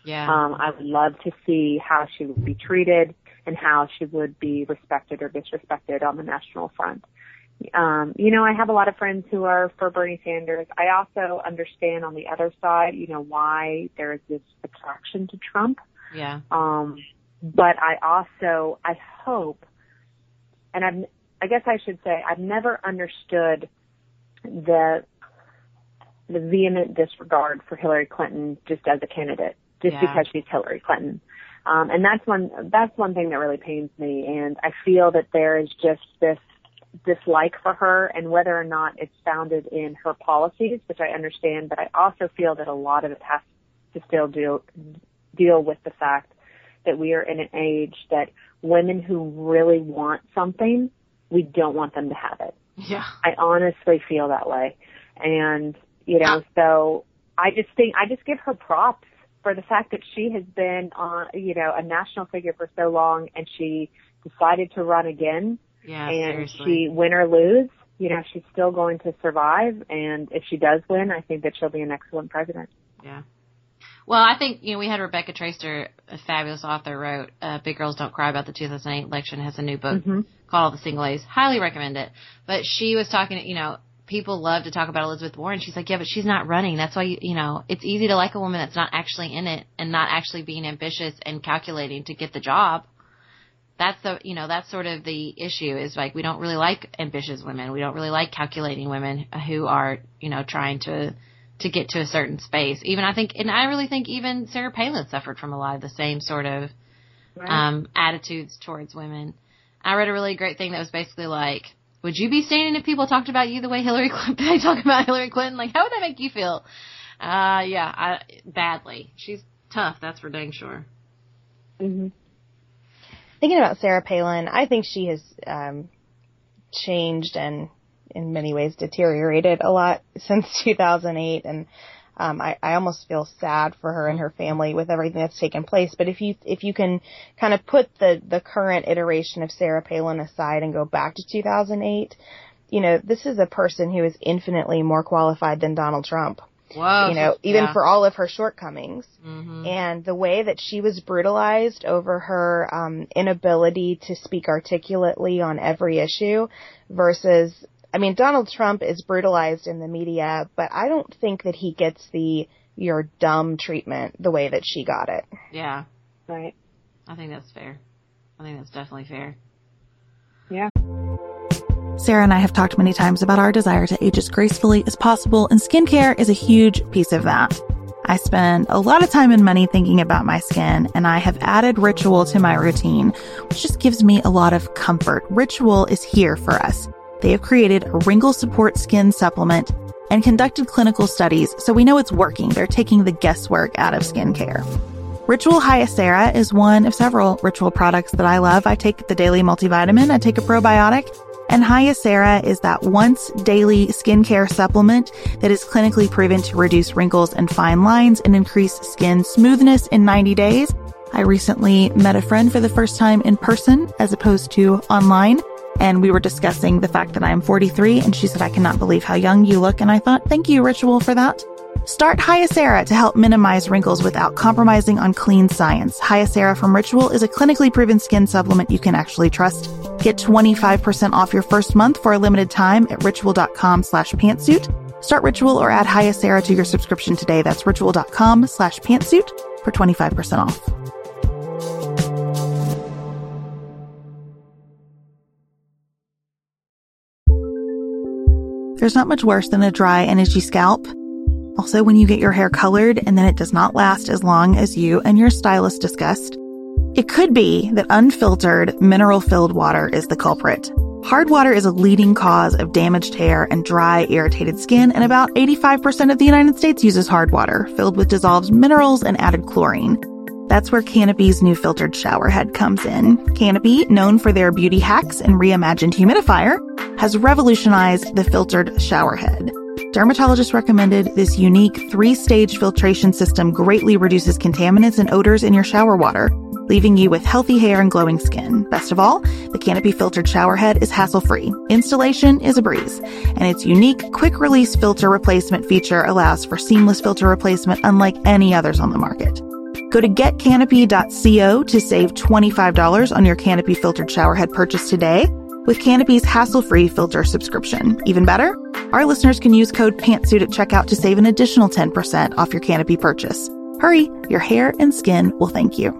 Yeah. I would love to see how she would be treated and how she would be respected or disrespected on the national front. I have a lot of friends who are for Bernie Sanders. I also understand on the other side, why there is this attraction to Trump. Yeah. But I hope, and I guess I should say, I've never understood the vehement disregard for Hillary Clinton just as a candidate, because she's Hillary Clinton. And that's one thing that really pains me. And I feel that there is just this dislike for her, and whether or not it's founded in her policies, which I understand, but I also feel that a lot of it has to still deal with the fact that we are in an age that women who really want something, we don't want them to have it. Yeah. I honestly feel that way. And, so I just give her props for the fact that she has been a national figure for so long, and she decided to run again. Yeah, and seriously. She win or lose, she's still going to survive. And if she does win, I think that she'll be an excellent president. Yeah. Well, I think, we had Rebecca Traister, a fabulous author, wrote Big Girls Don't Cry about the 2008 election, has a new book called The Single A's. Highly recommend it. But she was talking, people love to talk about Elizabeth Warren. She's like, yeah, but she's not running. That's why, it's easy to like a woman that's not actually in it and not actually being ambitious and calculating to get the job. That's that's sort of the issue, is like, we don't really like ambitious women. We don't really like calculating women who are, trying to get to a certain space. I really think even Sarah Palin suffered from a lot of the same sort of attitudes towards women. I read a really great thing that was basically like, would you be standing if people talked about you the way they talk about Hillary Clinton? Like, how would that make you feel? Badly. She's tough, that's for dang sure. Mm-hmm. Thinking about Sarah Palin, I think she has changed and in many ways deteriorated a lot since 2008. And I almost feel sad for her and her family with everything that's taken place. But if you can kind of put the current iteration of Sarah Palin aside and go back to 2008, this is a person who is infinitely more qualified than Donald Trump. Whoa. Even for all of her shortcomings. Mm-hmm. And the way that she was brutalized over her inability to speak articulately on every issue versus, Donald Trump is brutalized in the media, but I don't think that he gets the "you're dumb" treatment the way that she got it. Yeah. Right. I think that's fair. I think that's definitely fair. Yeah. Sarah and I have talked many times about our desire to age as gracefully as possible, and skincare is a huge piece of that. I spend a lot of time and money thinking about my skin, and I have added Ritual to my routine, which just gives me a lot of comfort. Ritual is here for us. They have created a wrinkle support skin supplement and conducted clinical studies, so we know it's working. They're taking the guesswork out of skincare. Ritual Hyacera is one of several Ritual products that I love. I take the daily multivitamin, I take a probiotic, and Hyacera is that once daily skincare supplement that is clinically proven to reduce wrinkles and fine lines and increase skin smoothness in 90 days. I recently met a friend for the first time in person as opposed to online, and we were discussing the fact that I am 43, and she said, I cannot believe how young you look. And I thought, thank you, Ritual, for that. Start Hyacera to help minimize wrinkles without compromising on clean science. Hyacera from Ritual is a clinically proven skin supplement you can actually trust. Get 25% off your first month for a limited time at ritual.com/pantsuit. Start Ritual or add Hyacera to your subscription today. That's ritual.com/pantsuit for 25% off. There's not much worse than a dry and itchy scalp. Also, when you get your hair colored and then it does not last as long as you and your stylist discussed. It could be that unfiltered, mineral-filled water is the culprit. Hard water is a leading cause of damaged hair and dry, irritated skin, and about 85% of the United States uses hard water, filled with dissolved minerals and added chlorine. That's where Canopy's new filtered shower head comes in. Canopy, known for their beauty hacks and reimagined humidifier, has revolutionized the filtered shower head. Dermatologists recommended this unique 3-stage filtration system greatly reduces contaminants and odors in your shower water, leaving you with healthy hair and glowing skin. Best of all, the Canopy filtered shower head is hassle-free. Installation is a breeze, and its unique quick-release filter replacement feature allows for seamless filter replacement unlike any others on the market. Go to getcanopy.co to save $25 on your Canopy filtered showerhead purchase today with Canopy's hassle-free filter subscription. Even better, our listeners can use code PANTSUIT at checkout to save an additional 10% off your Canopy purchase. Hurry, your hair and skin will thank you.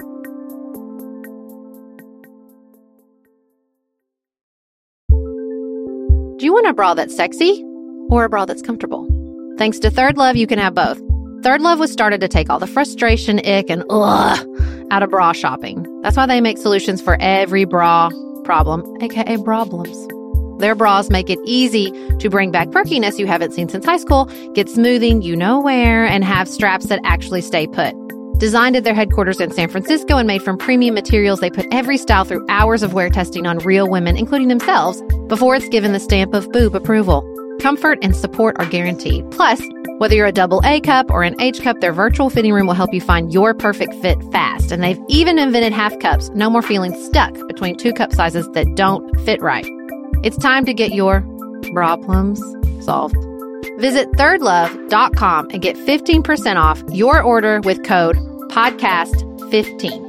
Do you want a bra that's sexy or a bra that's comfortable? Thanks to Third Love, you can have both. Third Love was started to take all the frustration, ick, and out of bra shopping. That's why they make solutions for every bra problem, aka problems. Their bras make it easy to bring back perkiness you haven't seen since high school, get smoothing you know where, and have straps that actually stay put. Designed at their headquarters in San Francisco and made from premium materials, they put every style through hours of wear testing on real women, including themselves, before it's given the stamp of boob approval. Comfort and support are guaranteed. Plus, whether you're a double A cup or an H cup, their virtual fitting room will help you find your perfect fit fast. And they've even invented half cups. No more feeling stuck between two cup sizes that don't fit right. It's time to get your bra plums solved. Visit thirdlove.com and get 15% off your order with code podcast15.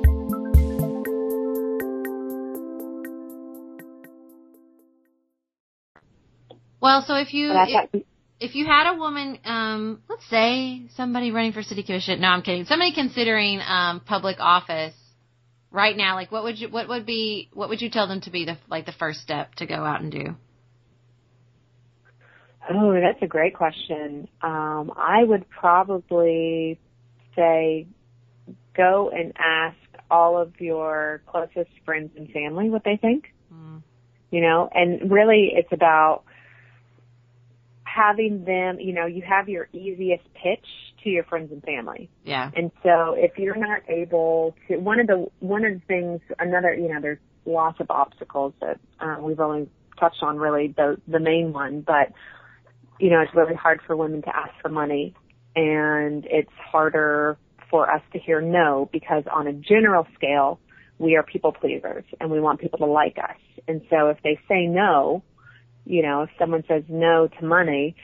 Well, so if you had a woman, let's say somebody running for city commission, no, I'm kidding, somebody considering public office right now, like what would you tell them to be the first step to go out and do? Oh, that's a great question. I would probably say go and ask all of your closest friends and family what they think. You know, and really it's about having them, you know, you have your easiest pitch to your friends and family. Yeah. And so if you're not able to, one of the things, another, you know, there's lots of obstacles that we've only touched on really the main one, but, you know, it's really hard for women to ask for money, and it's harder for us to hear no, because on a general scale, we are people pleasers and we want people to like us. And so if they say no, you know, if someone says no to money,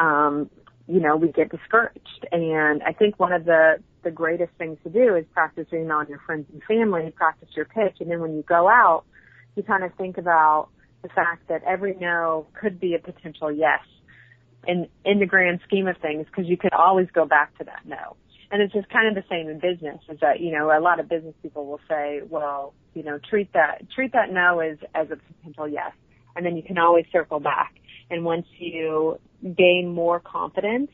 you know, we get discouraged. And I think one of the greatest things to do is practicing on your friends and family, practice your pitch. And then when you go out, you kind of think about the fact that every no could be a potential yes in the grand scheme of things, because you could always go back to that no. And it's just kind of the same in business, is that, you know, a lot of business people will say, well, you know, treat that no as a potential yes. And then you can always circle back. And once you gain more confidence,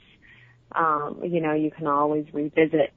you know, you can always revisit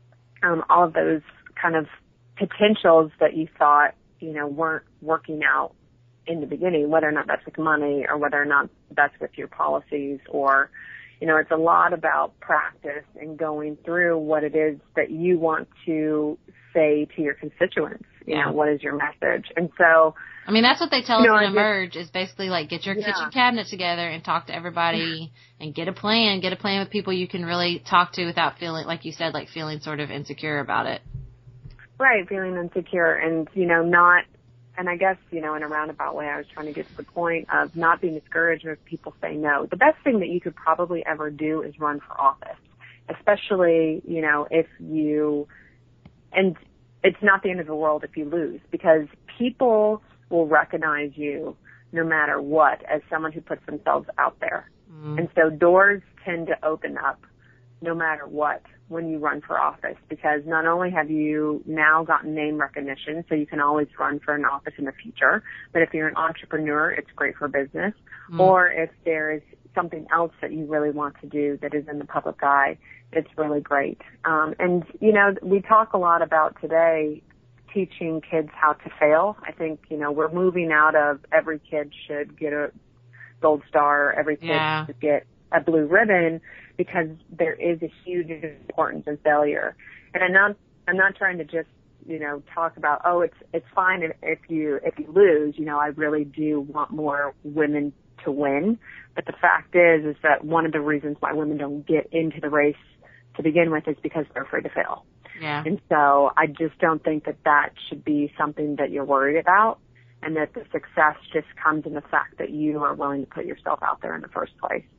all of those kind of potentials that you thought, you know, weren't working out in the beginning, whether or not that's with money or whether or not that's with your policies, or, you know, it's a lot about practice and going through what it is that you want to say to your constituents. You know, what is your message? And so, I mean, that's what they tell us in Emerge, is basically like get your kitchen cabinet together and talk to everybody and get a plan with people you can really talk to without feeling, like you said, like feeling sort of insecure about it. Right, feeling insecure and, you know, not, and I guess, you know, in a roundabout way, I was trying to get to the point of not being discouraged if people say no. The best thing that you could probably ever do is run for office, especially, you know, if you, and it's not the end of the world if you lose, because people will recognize you no matter what as someone who puts themselves out there. And so doors tend to open up no matter what when you run for office, because not only have you now gotten name recognition, so you can always run for an office in the future, but if you're an entrepreneur, it's great for business, or if there is something else that you really want to do that is in the public eye, it's really great. And, you know, we talk a lot about today teaching kids how to fail. I think, you know, we're moving out of every kid should get a gold star, every kid should get a blue ribbon, because there is a huge importance in failure. And I'm not trying to just, you know, talk about, oh, it's fine if you lose. You know, I really do want more women to win. But the fact is that one of the reasons why women don't get into the race to begin with is because they're afraid to fail. Yeah. And so I just don't think that should be something that you're worried about, and that the success just comes in the fact that you are willing to put yourself out there in the first place.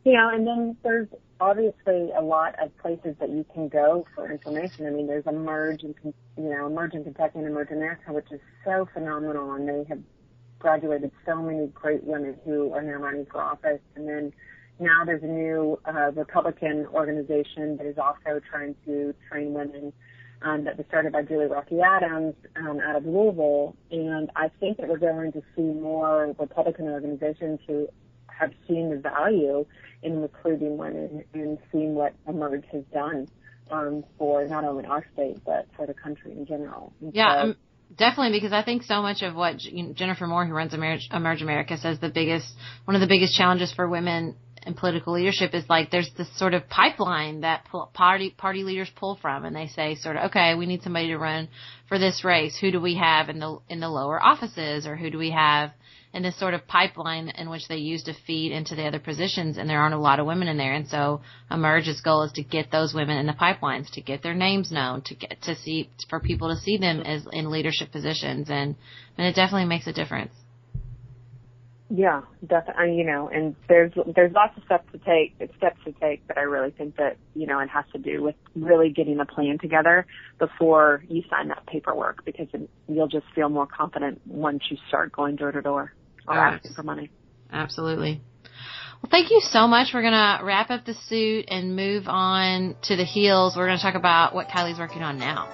And then there's obviously a lot of places that you can go for information. I mean, there's Emerge in Kentucky and Emerge America, which is so phenomenal, and they have graduated so many great women who are now running for office. And then now there's a new Republican organization that is also trying to train women that was started by Julie Rocky Adams out of Louisville. And I think that we're going to see more Republican organizations who have seen the value in recruiting women and seeing what Emerge has done for not only our state but for the country in general. And yeah, definitely, because I think so much of what Jennifer Moore, who runs Emerge America, says one of the biggest challenges for women in political leadership is like there's this sort of pipeline that party leaders pull from, and they say sort of, okay, we need somebody to run for this race. Who do we have in the lower offices, or who do we have in this sort of pipeline in which they use to feed into the other positions? And there aren't a lot of women in there, and so Emerge's goal is to get those women in the pipelines, to get their names known, for people to see them as in leadership positions, and it definitely makes a difference. Yeah, definitely. And there's lots of steps to take, but I really think that, it has to do with really getting a plan together before you sign that paperwork, because you'll just feel more confident once you start going door to door or asking for money. Absolutely. Well, thank you so much. We're going to wrap up the suit and move on to the heels. We're going to talk about what Kylie's working on now.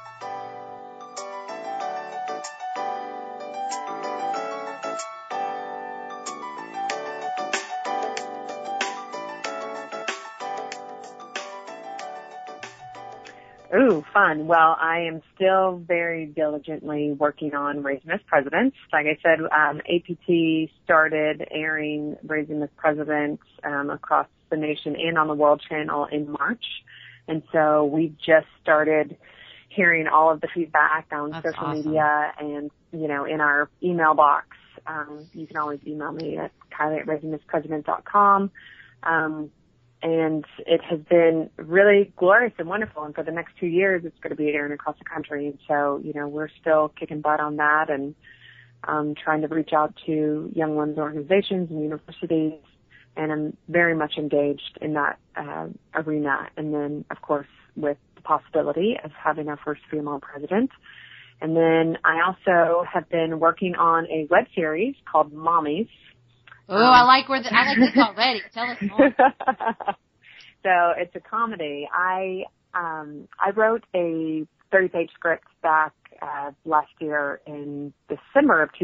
Ooh, fun. Well, I am still very diligently working on Raising Miss Presidents. Like I said, APT started airing Raising Miss Presidents across the nation and on the World Channel in March. And so we've just started hearing all of the feedback on social media and, in our email box. You can always email me at Kylie@raisingmisspresident.com. And it has been really glorious and wonderful. And for the next 2 years, it's going to be airing across the country. And so, we're still kicking butt on that and trying to reach out to young women's organizations and universities. And I'm very much engaged in that arena. And then, of course, with the possibility of having our first female president. And then I also have been working on a web series called Mommies. Oh, I like this already. Tell us more. So it's a comedy. I wrote a 30-page script back last year in December of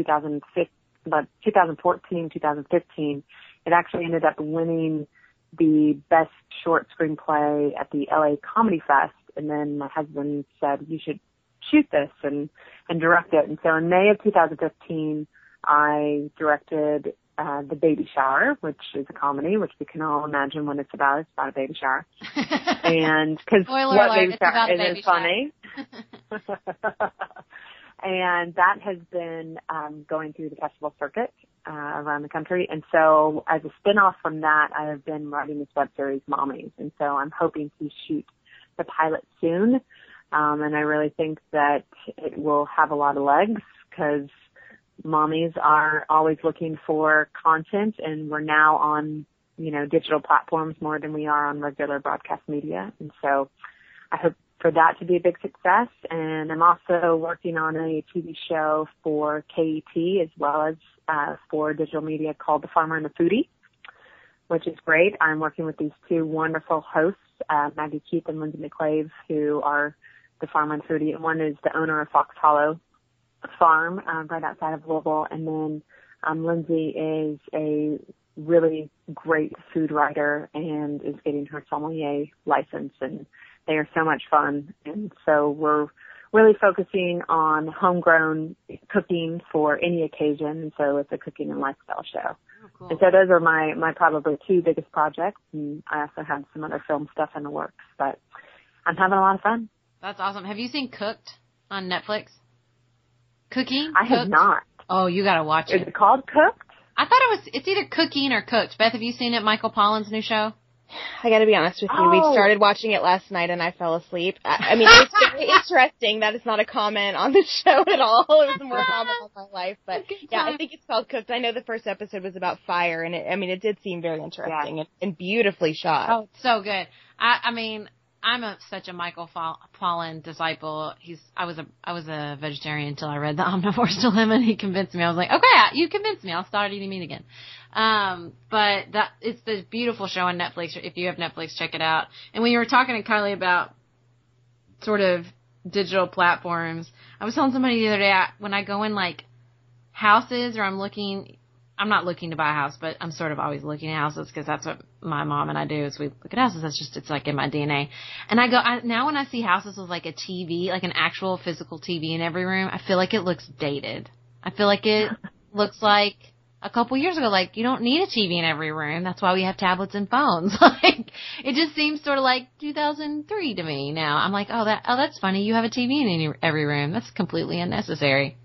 2014, 2015. It actually ended up winning the best short screenplay at the LA Comedy Fest. And then my husband said, you should shoot this and direct it. And so in May of 2015, I directed The Baby Shower, which is a comedy, which we can all imagine what it's about. It's about a baby shower. And because what baby shower is funny. And that has been going through the festival circuit around the country. And so as a spin-off from that, I have been writing this web series, Mommies. And so I'm hoping to shoot the pilot soon. And I really think that it will have a lot of legs because mommies are always looking for content, and we're now on, digital platforms more than we are on regular broadcast media. And so I hope for that to be a big success. And I'm also working on a TV show for KET as well as for digital media called The Farmer and the Foodie, which is great. I'm working with these two wonderful hosts, Maggie Keith and Lindsay McClave, who are The Farmer and Foodie. And one is the owner of Fox Hollow Farm right outside of Louisville, and then Lindsay is a really great food writer and is getting her sommelier license, and they are so much fun. And so we're really focusing on homegrown cooking for any occasion, and so it's a cooking and lifestyle show. Oh, cool. And so those are my probably two biggest projects, and I also have some other film stuff in the works, but I'm having a lot of fun. That's awesome. Have you seen Cooked on Netflix? Cooking? I have not. Oh, you gotta watch it. Is it called Cooked? I thought it's either Cooking or Cooked. Beth, have you seen it? Michael Pollan's new show? I gotta be honest with you, we started watching it last night and I fell asleep. I mean, it was very interesting. That is not a comment on the show at all. It was more a comment on my life. But yeah, I think it's called Cooked. I know the first episode was about fire, and it did seem very interesting and beautifully shot. Oh, it's so good. I mean, I'm such a Michael Pollan disciple. I was a vegetarian until I read The Omnivore's Dilemma, and he convinced me. I was like, okay, you convinced me. I'll start eating meat again. But it's this beautiful show on Netflix. If you have Netflix, check it out. And when you were talking to Kylie about sort of digital platforms, I was telling somebody the other day, when I go in like houses or I'm not looking to buy a house, but I'm sort of always looking at houses because that's what my mom and I do is we look at houses. It's like in my DNA. And now when I see houses with like a TV, like an actual physical TV in every room, I feel like it looks dated. I feel like it looks like a couple years ago, like you don't need a TV in every room. That's why we have tablets and phones. Like it just seems sort of like 2003 to me now. I'm like, that's funny. You have a TV in every room. That's completely unnecessary.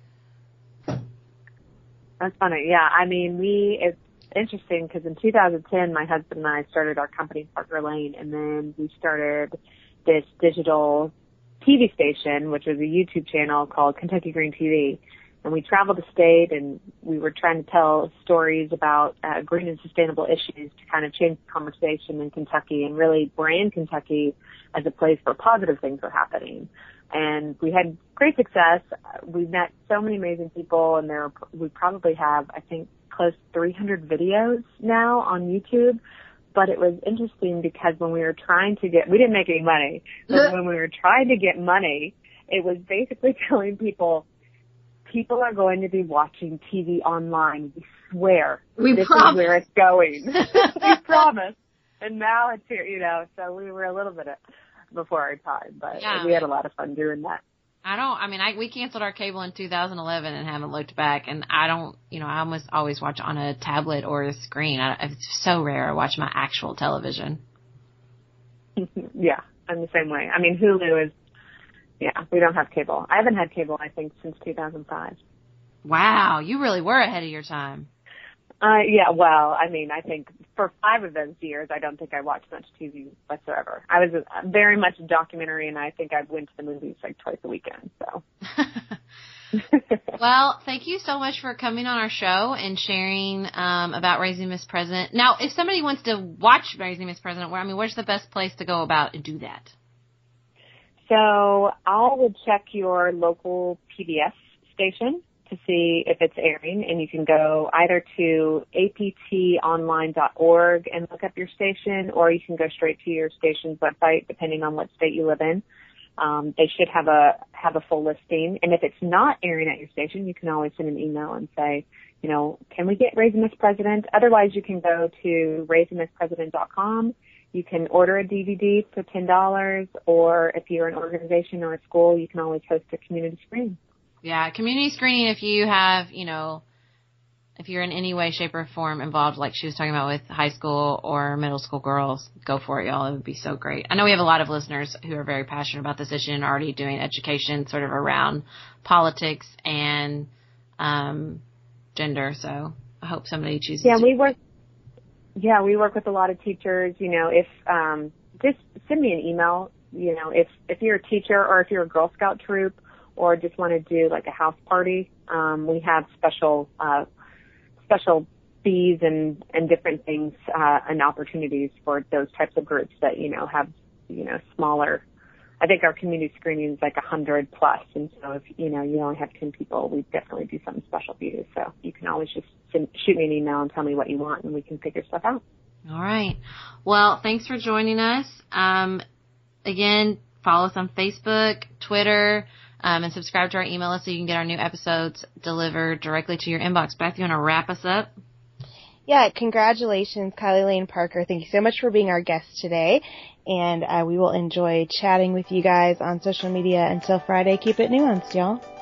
That's funny. Yeah. I mean, it's interesting because in 2010, my husband and I started our company, Parker Lane, and then we started this digital TV station, which was a YouTube channel called Kentucky Green TV. And we traveled the state and we were trying to tell stories about green and sustainable issues to kind of change the conversation in Kentucky and really brand Kentucky as a place where positive things are happening. And we had great success. We met so many amazing people, and we probably have, I think, close to 300 videos now on YouTube. But it was interesting because when we were we didn't make any money, but when we were trying to get money, it was basically telling people are going to be watching TV online. We swear. This is where it's going. We promise. And now it's here, so we were a little bit before our time, but we had a lot of fun doing that. We canceled our cable in 2011 and haven't looked back, and I almost always watch on a tablet or a screen. It's so rare I watch my actual television. Yeah, I'm the same way. I mean, Hulu is, we don't have cable. I haven't had cable, I think, since 2005. Wow, you really were ahead of your time. Well, I mean, I think for 5 of those years, I don't think I watched much TV whatsoever. I was very much a documentary, and I think I went to the movies like twice a weekend, so. Well, thank you so much for coming on our show and sharing about Raising Miss President. Now, if somebody wants to watch Raising Miss President, where's the best place to go about and do that? So I would check your local PBS station to see if it's airing, and you can go either to aptonline.org and look up your station, or you can go straight to your station's website, depending on what state you live in. They should have a full listing, and if it's not airing at your station, you can always send an email and say, can we get Raising Miss President? Otherwise, you can go to raisingmisspresident.com. You can order a DVD for $10, or if you're an organization or a school, you can always host a community screening. Yeah, community screening, if you have, if you're in any way, shape, or form involved, like she was talking about with high school or middle school girls, go for it, y'all. It would be so great. I know we have a lot of listeners who are very passionate about this issue and already doing education sort of around politics and gender, so I hope somebody chooses to. We work with a lot of teachers. If just send me an email, if you're a teacher or if you're a Girl Scout troop, or just want to do like a house party, we have special fees and different things and opportunities for those types of groups that have smaller. I think our community screening is like 100 plus, and so if you only have 10 people, we definitely do something special for you. So you can always just shoot me an email and tell me what you want, and we can figure stuff out. All right. Well, thanks for joining us. Again, follow us on Facebook, Twitter. And subscribe to our email list so you can get our new episodes delivered directly to your inbox. Beth, you want to wrap us up? Yeah, congratulations, Kylie Lane Parker. Thank you so much for being our guest today. And we will enjoy chatting with you guys on social media until Friday. Keep it nuanced, y'all.